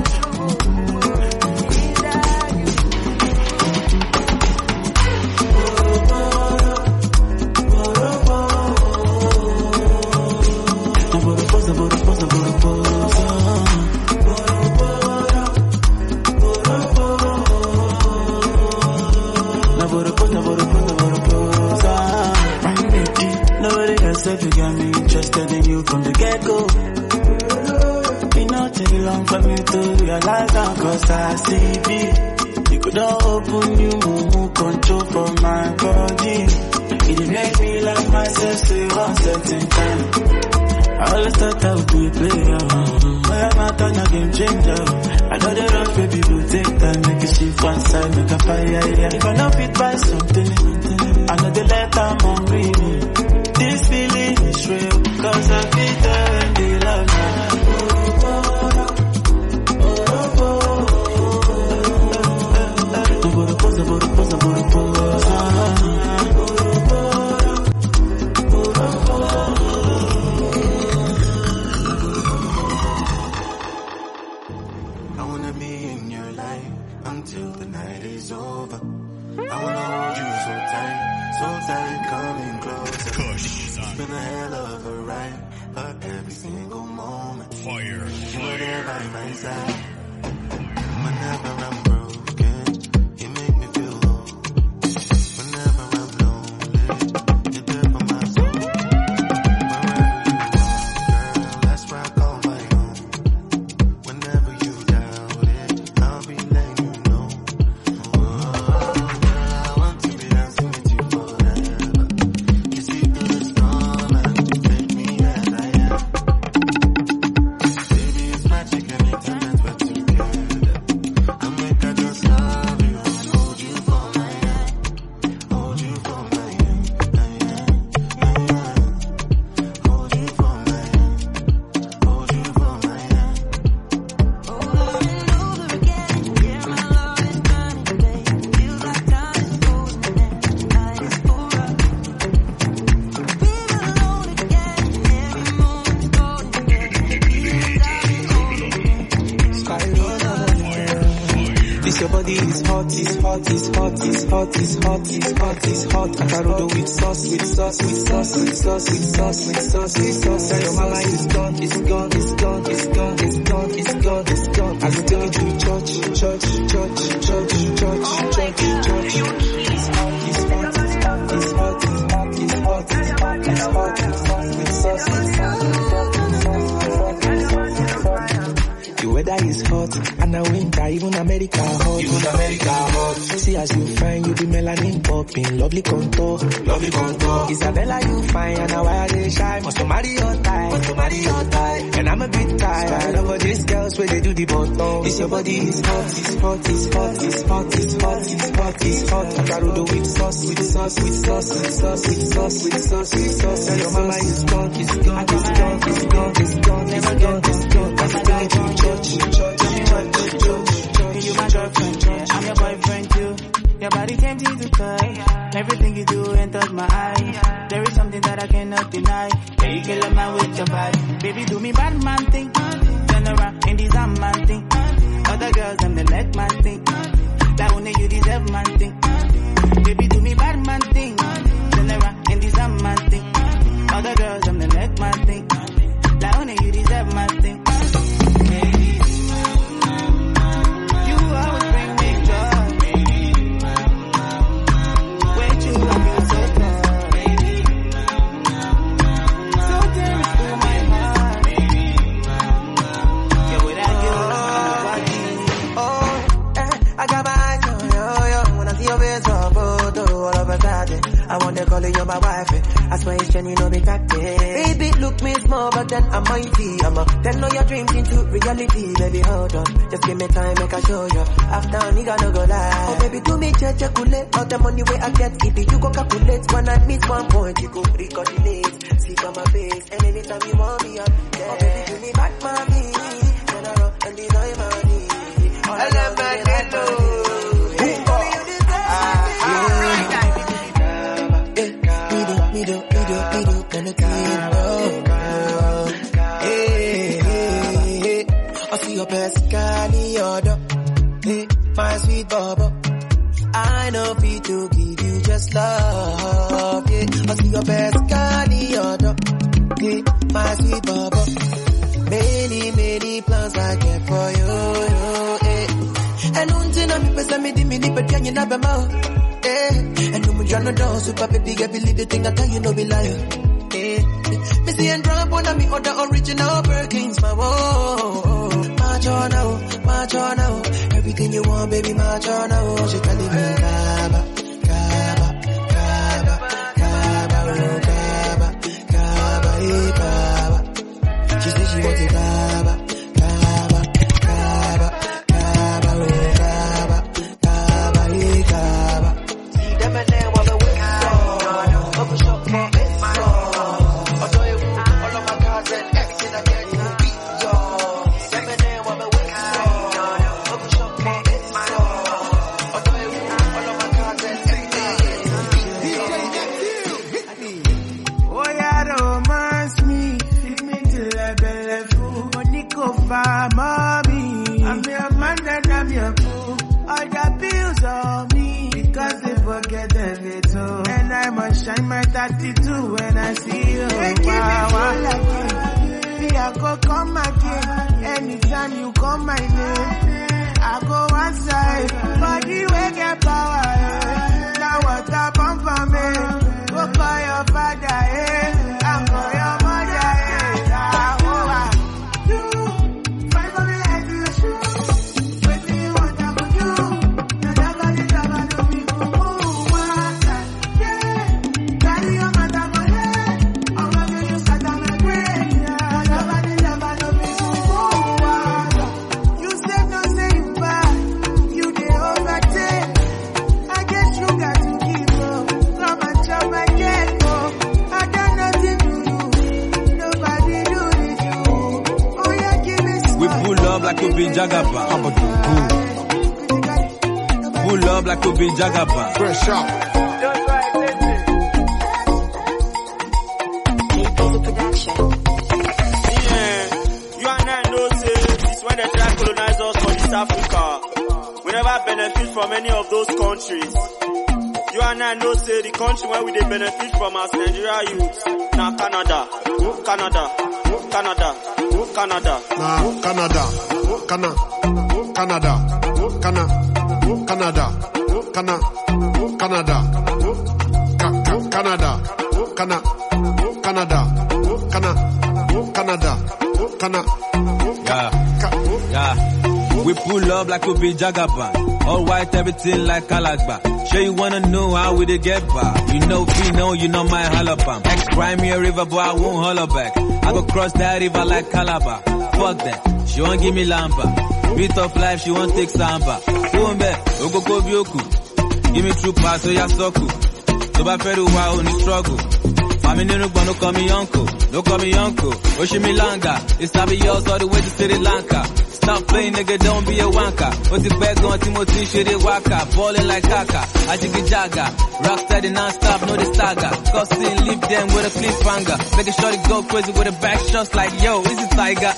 S19: Nobody has ever got me interested in you from the get-go. It not take long for me to realize now, cause I see it. You could not open you, move control for my body. It make me like myself, say one certain time. I always thought I would be a player. Where am I turn a game changer? I know the rush, baby, will take time. Make a shift one side, make a fire, yeah. If I not fit by something, I know the let I'm on reading. This feeling is real, cause I feel there when they love me.
S20: I wanna be in your life until the night is over. I wanna hold you so tight, so tight, coming closer. It's been a hell of a ride, but every single moment, fire, you were there by my side. Whenever I'm broken, you make me feel whole. Whenever I'm lonely, you're there for my soul. Wherever you are, girl, that's where I call my home. Whenever you doubt it, I'll be letting you know. Oh, girl, I want to be dancing with you forever. You see through the storm and take me as I am. Baby, it's magic anytime that we're together. I make I just love you, hold you for my hand, hold you for my hand, my hand, my hand. Hold you for my hand, hold you for my hand.
S19: This your body is hot, is hot, is hot, is hot, is hot, is hot, is hot. Akarodo with sauce, with sauce, with sauce, with sauce, with sauce, with sauce, with sauce. Tell your mama it's gone, it's gone, it's gone, it's gone, it's gone, it's gone, it's gone. I will take you to church, church, church, church, church, church, church. It's hot, it's hot, it's hot, it's hot, it's hot, it's hot, it's hot, it's hot, it's hot, with sauce, with sauce, with sauce, with sauce, with sauce, with sauce. The weather is hot and the winter
S21: even America hot. Even America hot. See as you fine, you be melanin popping, lovely contour, lovely contour. Isabella, you fine, and now I they shy. Must to marry your type, must to marry your type. And I'm a bit tired of all these girls where they do the bottom. This your body is hot, it's hot, it's hot, it's hot, it's hot, it's hot, it's hot. Garudo with sauce, with sauce, with sauce, with sauce, with sauce, with sauce, with sauce. Tell your mama is gone, it's gone, it's gone, it's gone, it's gone, it's gone, it's gone. That's the thing to church, church, church, church.
S16: You my girlfriend, I'm your boyfriend too. Your body tempting to touch. Everything you do enters my eye. There is something that I cannot deny. Yeah, you kill a man with your body. Baby, do me bad man thing. Turn around in this man thing. Other girls, them the let man thing. That only you deserve man thing. Baby, do me bad man thing. Turn around in this man thing. Other girls, them the let man thing. That only you deserve man thing.
S13: I wanna call you my wife. I swear it's Jenny, no be cocky. Baby, look me small, but then I'm mighty. I'm a then know your dreams into reality. Baby, hold on, just give me time, make I show you. After a nigga no go lie. Oh baby, do me check calculate all the money where I get. If you go calculate, when I miss one point, you go recoordinate. See from my face, and anytime you want me up. Yeah. Oh baby, do me back, mommy. Turn around and design money. I love my hello. Me do, me do, me do, penetrate, oh, girl. Hey, hey, hey. I see your best candy order. Hey, my sweet bubble. I know fit to give you just love. Yeah, I see your best candy order. Hey, my sweet bubble. Many, many plans I get for you. Hey, and until I'm me me di me di but you never mouth. And no more John down, super baby, I believe the thing I tell you, no be liar. Eh, Missy and drop one of me other original Birkins, my whoa. March on now, march on now. Everything you want, baby, march on now. She telling me, Kaba, Kaba, Kaba, Kaba, oh, Kaba, Kaba, eh, Kaba. She said she wants it, Kaba, Kaba, Kaba, Kaba, oh, Kaba, Kaba, eh, Kaba.
S16: Mommy, I'm your man and I'm your boo. All the bills on me because they forget everything. And I must shine my thirty-two when I see you. Make wow, wow. Like me, I go come again. Anytime you call my name, I go outside. Body will get power. Eh. Now what I pump for me? Go call your father. Eh. I'm for your mother. Eh. Ah, oh, ah.
S10: Like to be Jagaba. Pull up like to be Jagaba.
S22: Fresh up.
S15: Yeah, you and I know say this when they try to colonize us from East Africa. We never benefit from any of those countries. You and I know say the country where we they benefit from as Nigeria youth. Now Canada, Canada, Canada, Canada.
S22: Nah, Canada, Canada, Canada, Canada, Canada, Canada, Canada, Canada, Canada, Canada, Canada, Canada, Canada.
S10: Yeah, yeah. We pull up like we be Jagaban. All white, everything like Kalagba. Sure you wanna know how we dey get by. You know we know, you know my halabam. Ex-crime me a river, but I won't holler back. I go cross that river like Calabar. Fuck that, she won't give me lamba. Beat of life, she won't take samba. Umbe, Ogoko Bioku. Give me true pass, so ya soku. So ba feru wa only struggle. Mami nínú gbọ́n, no call me uncle, no call me uncle. Oshimilanga, it's Abios all the way to Sri Lanka. Stop playing, nigga, don't be a wanker. What's it back on Timothy, shit it waka. Ballin' like Kaka, Ajiki Jaga. Rock steady non-stop, no the saga. Costing, leave them with a cliffhanger. Make a shorty go crazy with a back shots like, yo, is it Tiger?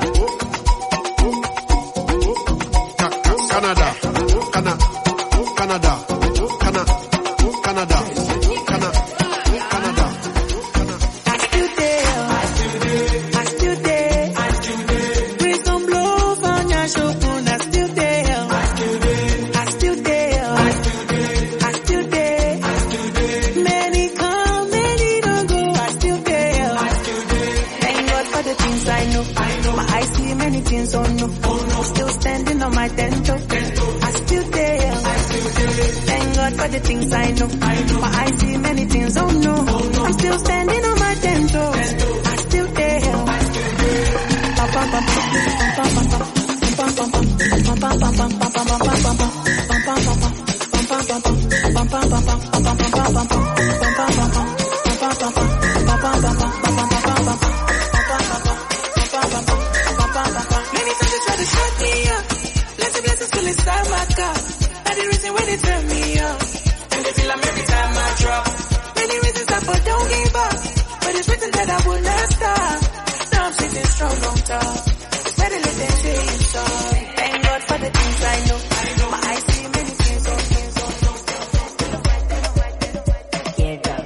S22: Canada, Canada, Canada, Canada, Canada.
S4: My ten I still there. Thank God for the things I know. My eyes see many things, oh no. I'm still standing on my ten toes. I still there. Many times they try to shut me up. Inside my car, that's the reason why they turn me up. And they feel I'm every time I drop. Many reasons I but don't give up. But it's written that I will not stop. Now I'm sitting strong on top. It's better let them say it's all. Thank God for the things I know. My eyes see many things on things on things. Yeah, girl.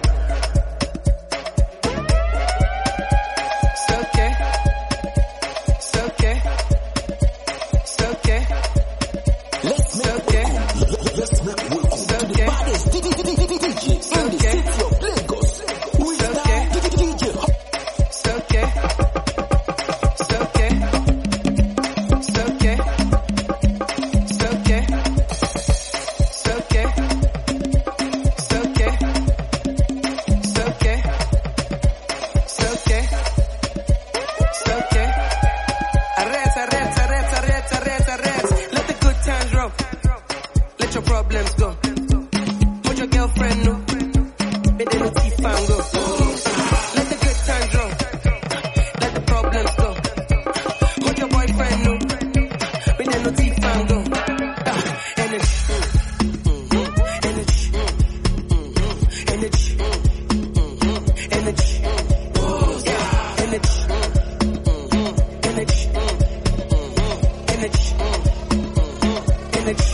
S4: It's okay. It's okay. It's okay.
S2: Let's make okay. welcome. Let's make welcome okay. to the baddest D J in the okay. city of Lagos. Who is okay. that D J?
S4: It's okay. It's okay. It's okay. It's okay. It's okay. It's okay. It's okay. It's okay. It's okay. Arrest, arrest, arrest, arrest, arrest, arrest. Let the good times roll. Let your problems go. Put your girlfriend know. Make them no teeth and go. Let the good times roll. Let the problems go. Put your boyfriend know. Make them no teeth and go. Ah, energy. Mm-hmm. Energy. Mm-hmm. Energy. Mm-hmm. Energy. Yeah. Energy. Mm-hmm. Energy. Mm-hmm. Energy. Energy.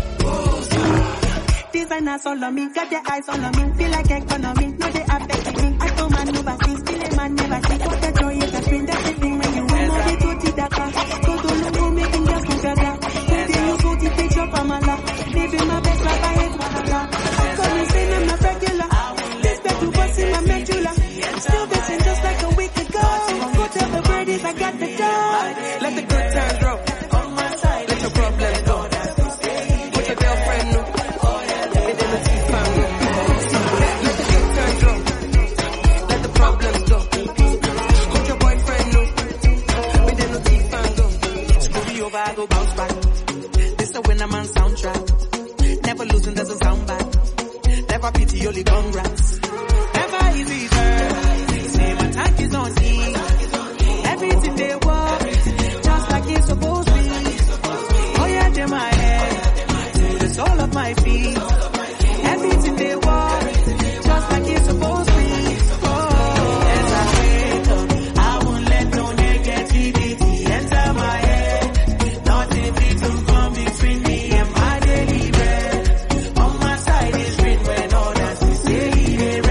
S4: Designers all on me, got their eyes all on me. Feel like economy, no they affect me. I told man never see, still a man never see. What the joy is a screen, that's the thing when you win. Now they go to Dakar, go to Lugo, making just go gaga. Baby, you go to take your Pamela. Baby, my best life, I hate Wahala. Call me saying I'm a regular. This bed to bust in my medulla. Still missing just like a week ago. Go tell the birdies I got the dog. Let the good times roll. On my side, let your problems go. Put your girlfriend know. I go bounce back. This a winner man soundtrack. Never losing, there's a sound back. Never pity, only congrats. Never easy, girl. Say my tank is on E. Everything they want, just like it's supposed to be. Oh yeah, they're my head to the sole of my feet. Everything they want, just like it's supposed to be. Oh, as I wake up, I won't let no negativity enter my head. On my side is red when others say they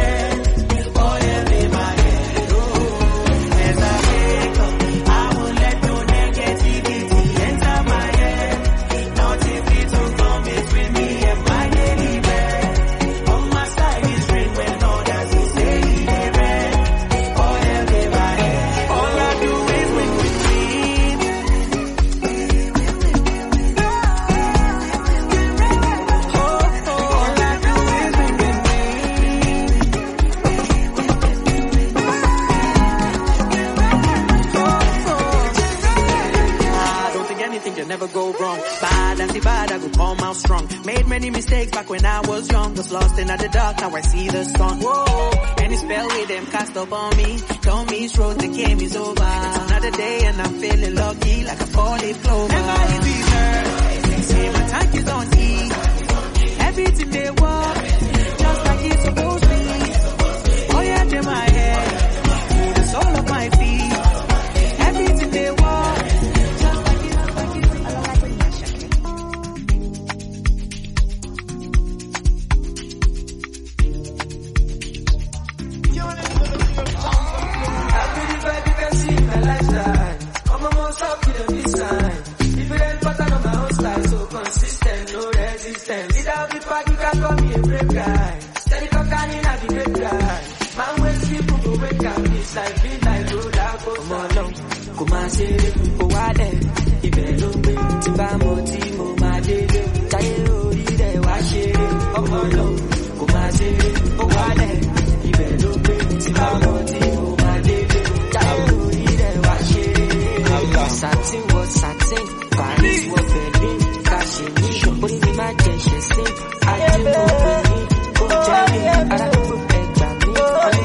S1: strong. Made many mistakes back when I was young. Was lost in the dark, now I see the sun. Whoa, any spell with them cast upon me. Don't miss road, the game is over. It's another day and I'm feeling lucky like a four-leaf clover. Never easy, sir. Say my tank is on E. Everything they want, just like it's supposed to be. Oh yeah, they're my head, the sole of my feet. Everything they want, just like it's supposed to be.
S13: Happy the vibe, you can see my lifestyle. I'm a most up to the big sign. If it ain't pattern on my own style, so consistent, no resistance. Without the pack, you can call me a brave guy. Steady cocaine, I be great guy. Man, when people go wake up, it's like feel like road I go. Come on, long, come on, say it, go out there. If you don't be, Tibamo, Timo, my baby. Chaye, ori, de, wa, share. Come on, long, come on, say it, go out there. If you don't be, Tibamo, Timo, my baby. Chaye, ori, de, wa, share. Satin was satin, Paris was Berlin. Cashing, putting in my tension, sing. I do know me, go Jerry, I don't know Benjamin.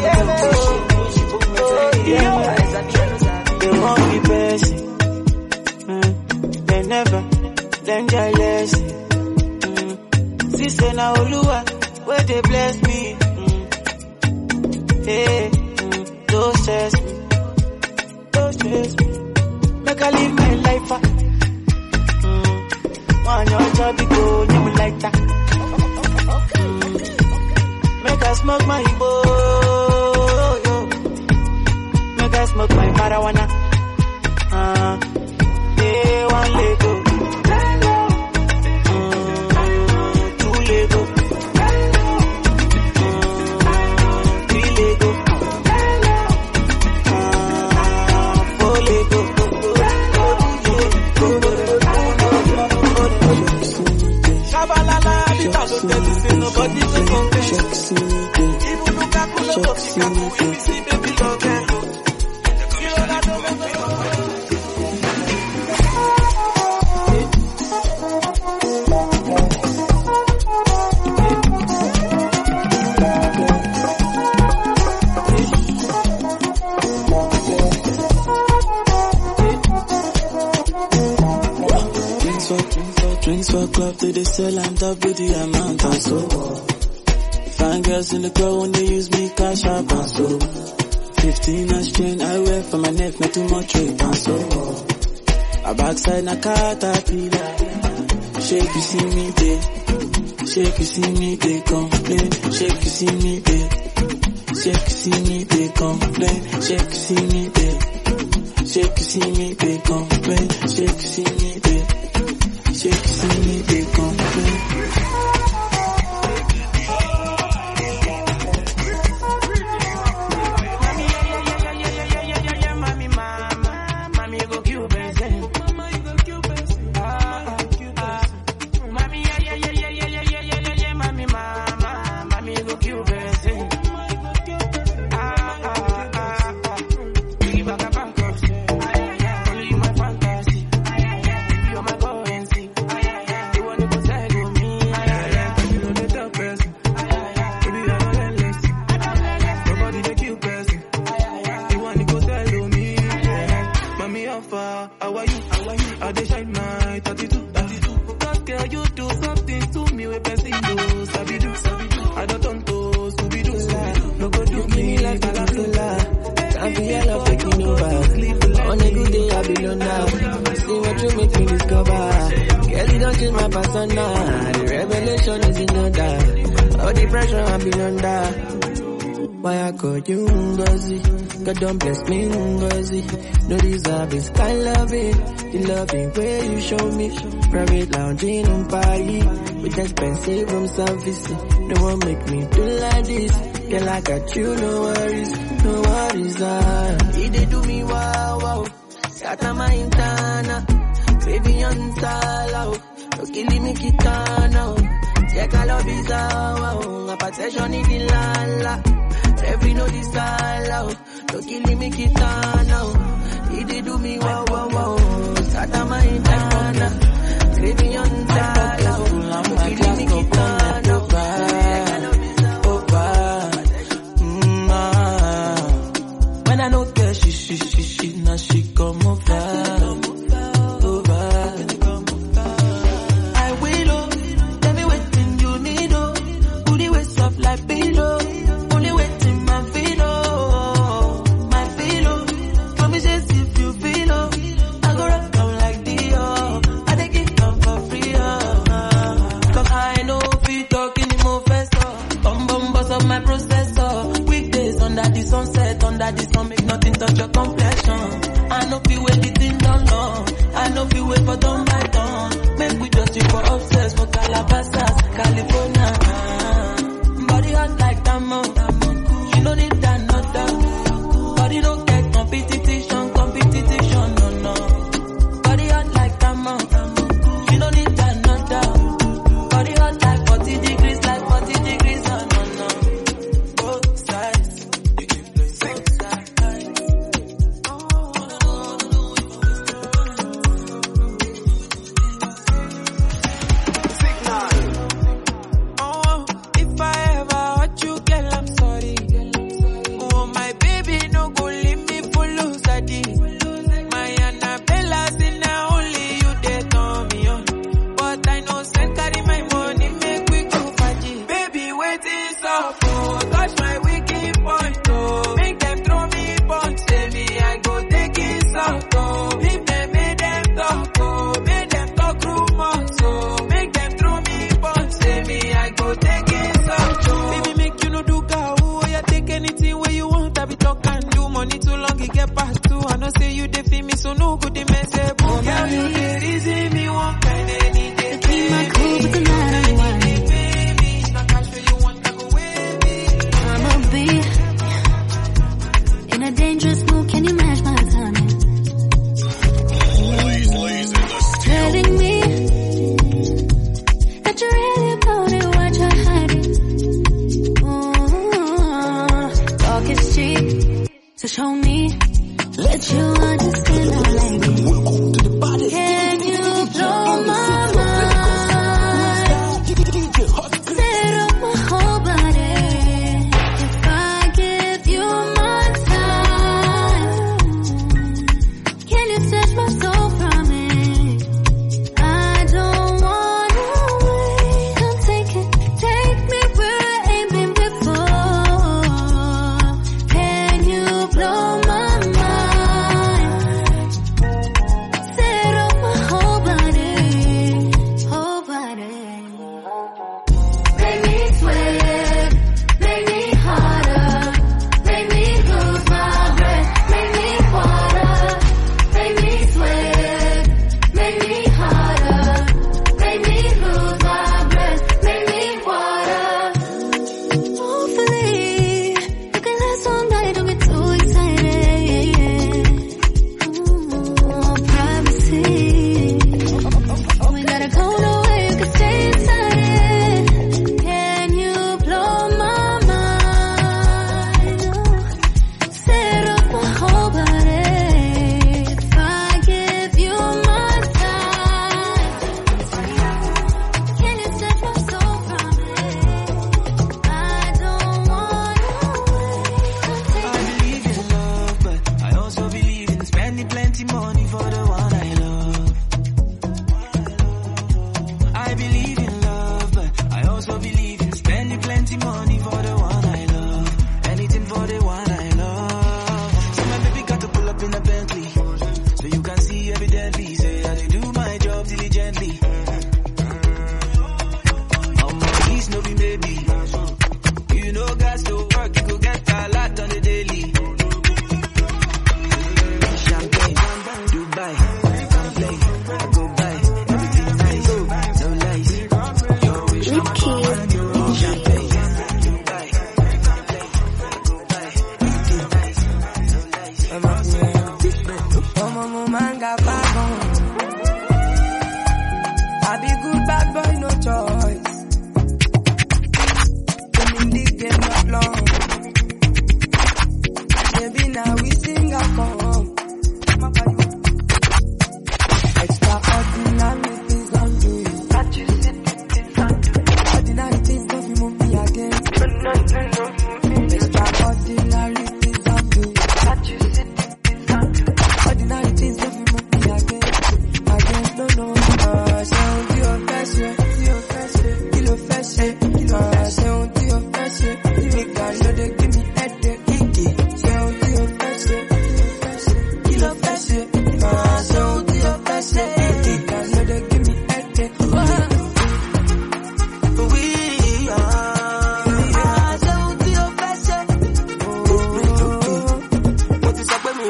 S16: They won't be best. Mm. They never learn their lesson. Mm. Sister na Oluwa, where they bless me. Mm. Hey, mm. Don't stress me. Don't stress me. Make I live my life. Uh. Mm. Want your job, go, you like that. Mm. Make I smoke my Igbo, yo. Make I smoke my marijuana. Uh, yeah, one Lego. Mm, two Lego. Mm, three Lego. Uh, four Lego. Kabalala, the thousand thirty, say nobody to compare. Even look at the look of the we see baby love and look.
S19: Drinks for club till they sell and top with the amount and so. Fine girls in the club when they use me cash up and so. Fifteen inch chain I wear for my neck, not too much weight and so. A backside na caterpillar. Shake you see me there. Shake you see me they complain. Shake you see me there. Shake you see me they complain. Shake you see me there. Shake you see me they complain. Shake you see me there. Shake you see me they complain.
S7: Don't bless me, Ngozi. No deserve this kind loving. The loving way you show me. Private lounging on party with expensive room service. No one make me do like this. Girl, I got you, no worries, no worries. Ah, he did do me wow wow. Scatter my intana, baby on sala. No killing me kitana. Take a love is wow. A possession in the lala. Every no desire. No killing me kitana. He did do me wow wow wow. Scatter my intana, baby on sala. under the sunset, under the sun, make nothing touch your complexion. I know feel wait the thing down long. I know feel wait for done by done. Make we just you for obsessed for Calabasas, California. Body hot like diamond. You don't need that, not that. Body don't get competition, competition, no, no. Body hot like diamond. You don't need that, not that. Body hot like forty degrees, like forty degrees, no, no, no. Both sides. You can play both sides.
S16: Oh, if I ever hurt you, girl, I'm sorry. Oh, my baby, no go leave me for lose a day. My Annabella, say now only you they turn me on. But I know send carry my money, make we go party. Baby, wait is up, oh, touch my wicked point, oh. Make them throw me punch, say me, I go take it out, oh. Leave them, make them talk, oh. Make them talk rumors, oh. Make them throw me punch, say me, I go take it out, oh. Baby, make you no do cow, oh, you take anything where you want, I be talk and do. Money too long, it get past two. I know say you dey feel me, so no good, the message. Oh, girl, you dey reason me one kind any day. Keep my cool, but the night I'm whining.
S12: I'ma be in a dangerous mood. Can you match my timing? Telling me that you're really about it, what you're hiding. Mm, talk is cheap, so show me. Let you understand I like it. Can you blow my mind? Set up my whole body. If I give you my time, can you touch my soul from it? I don't wanna wait. Come take it, take me where I ain't been before. Can you blow my mind?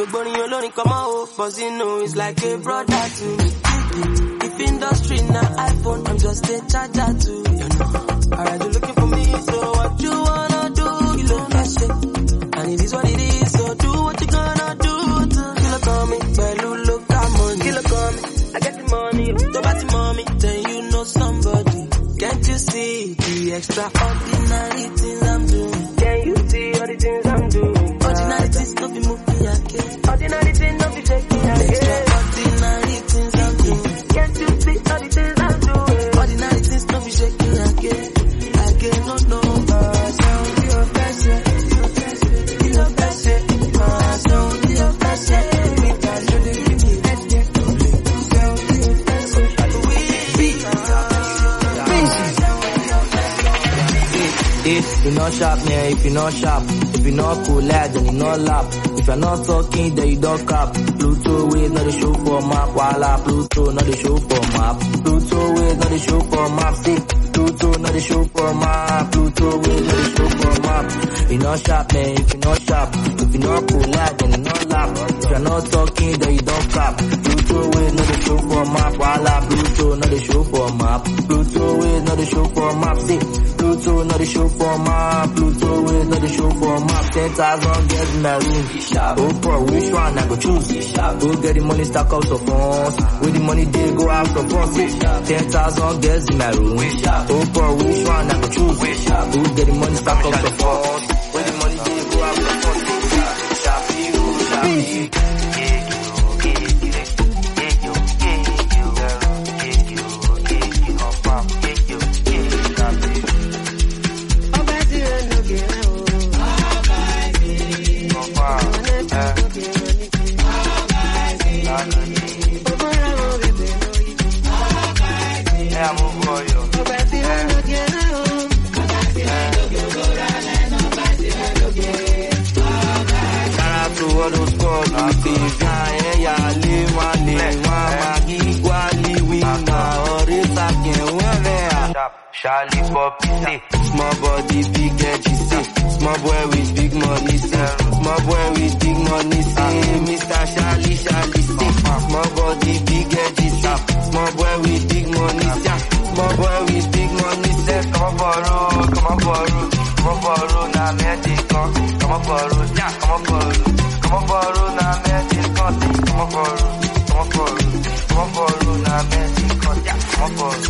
S7: boring alone, come out, cause you know it's like a brother to me. If industry now iPhone, I'm just a charger to you know. Alright, you looking for me, so what you wanna do? You look that shit, and it is what it is. So do what you gonna do to kill call me, Bellu look at money, kill call me. I get the money, go back to mommy, then you know somebody. Can't you see the extraordinary things I'm doing? Can you see all the things I'm doing? Ordinary things no be moving again. Ordinary things no be shaking again. Extraordinary things I'm doing. Can't you see all the things I'm doing? Ordinary things no be shaking again. Again, no, no. Uh, sound your best, your best, your best, uh, sound your best, we can do the If you not sharp, man, if you not sharp, if you not cool, lad, then you not lap. If you're not talking, then you don't cap. Pluto ways, not the show for map. Walla, Pluto, not the show for map. Pluto ways, not the show for map. See, Pluto, not the show for map. Pluto ways, not the show for map. If you not sharp, man, if you not sharp, if you not cool, lad, then you not lap. If you're not talking, then you don't cap. Pluto ways, not the show for map. Walla, Pluto, not the show for map. Pluto ways, not the show for map. See, Pluto, not the show for map. Pluto ways, not the show for map. Ten thousand girls in my room. Oh, for which one I go choose? Go get the money, stack up some funds. With the money, they go out some funds. Ten thousand girls in my room. Oh, for which one I go choose? Go get the money, stack up some funds. With the money, they go out some funds. Shafi, Shafi. Charlie Poppy, say, small body, big edgy, say, small boy with big money, say, small boy with big money, say, Mister Charlie, Charlie, say, small body, big edgy, say, small boy with big money, say, small boy with big money, say, come on borrow, come on borrow, come on borrow, now magic, come on borrow, yeah, come on borrow, come on borrow, now magic, come on borrow, come on borrow, come on borrow, now magic, yeah, come on borrow.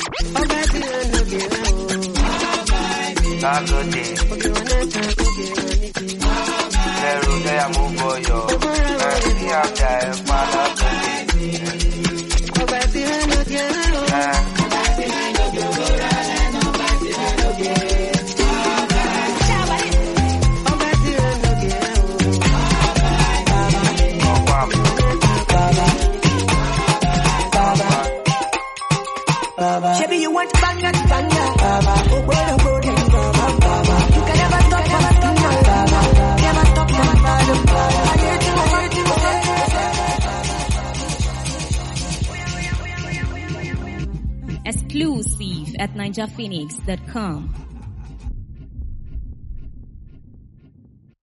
S7: Agode, Leru de amuboyo, Eri abia epala
S4: Baby, you want to bang that bang that. Oh, well, oh, well, you can never stop, never stop, never stop, never stop.
S3: Exclusive at ninja phoenix dot com.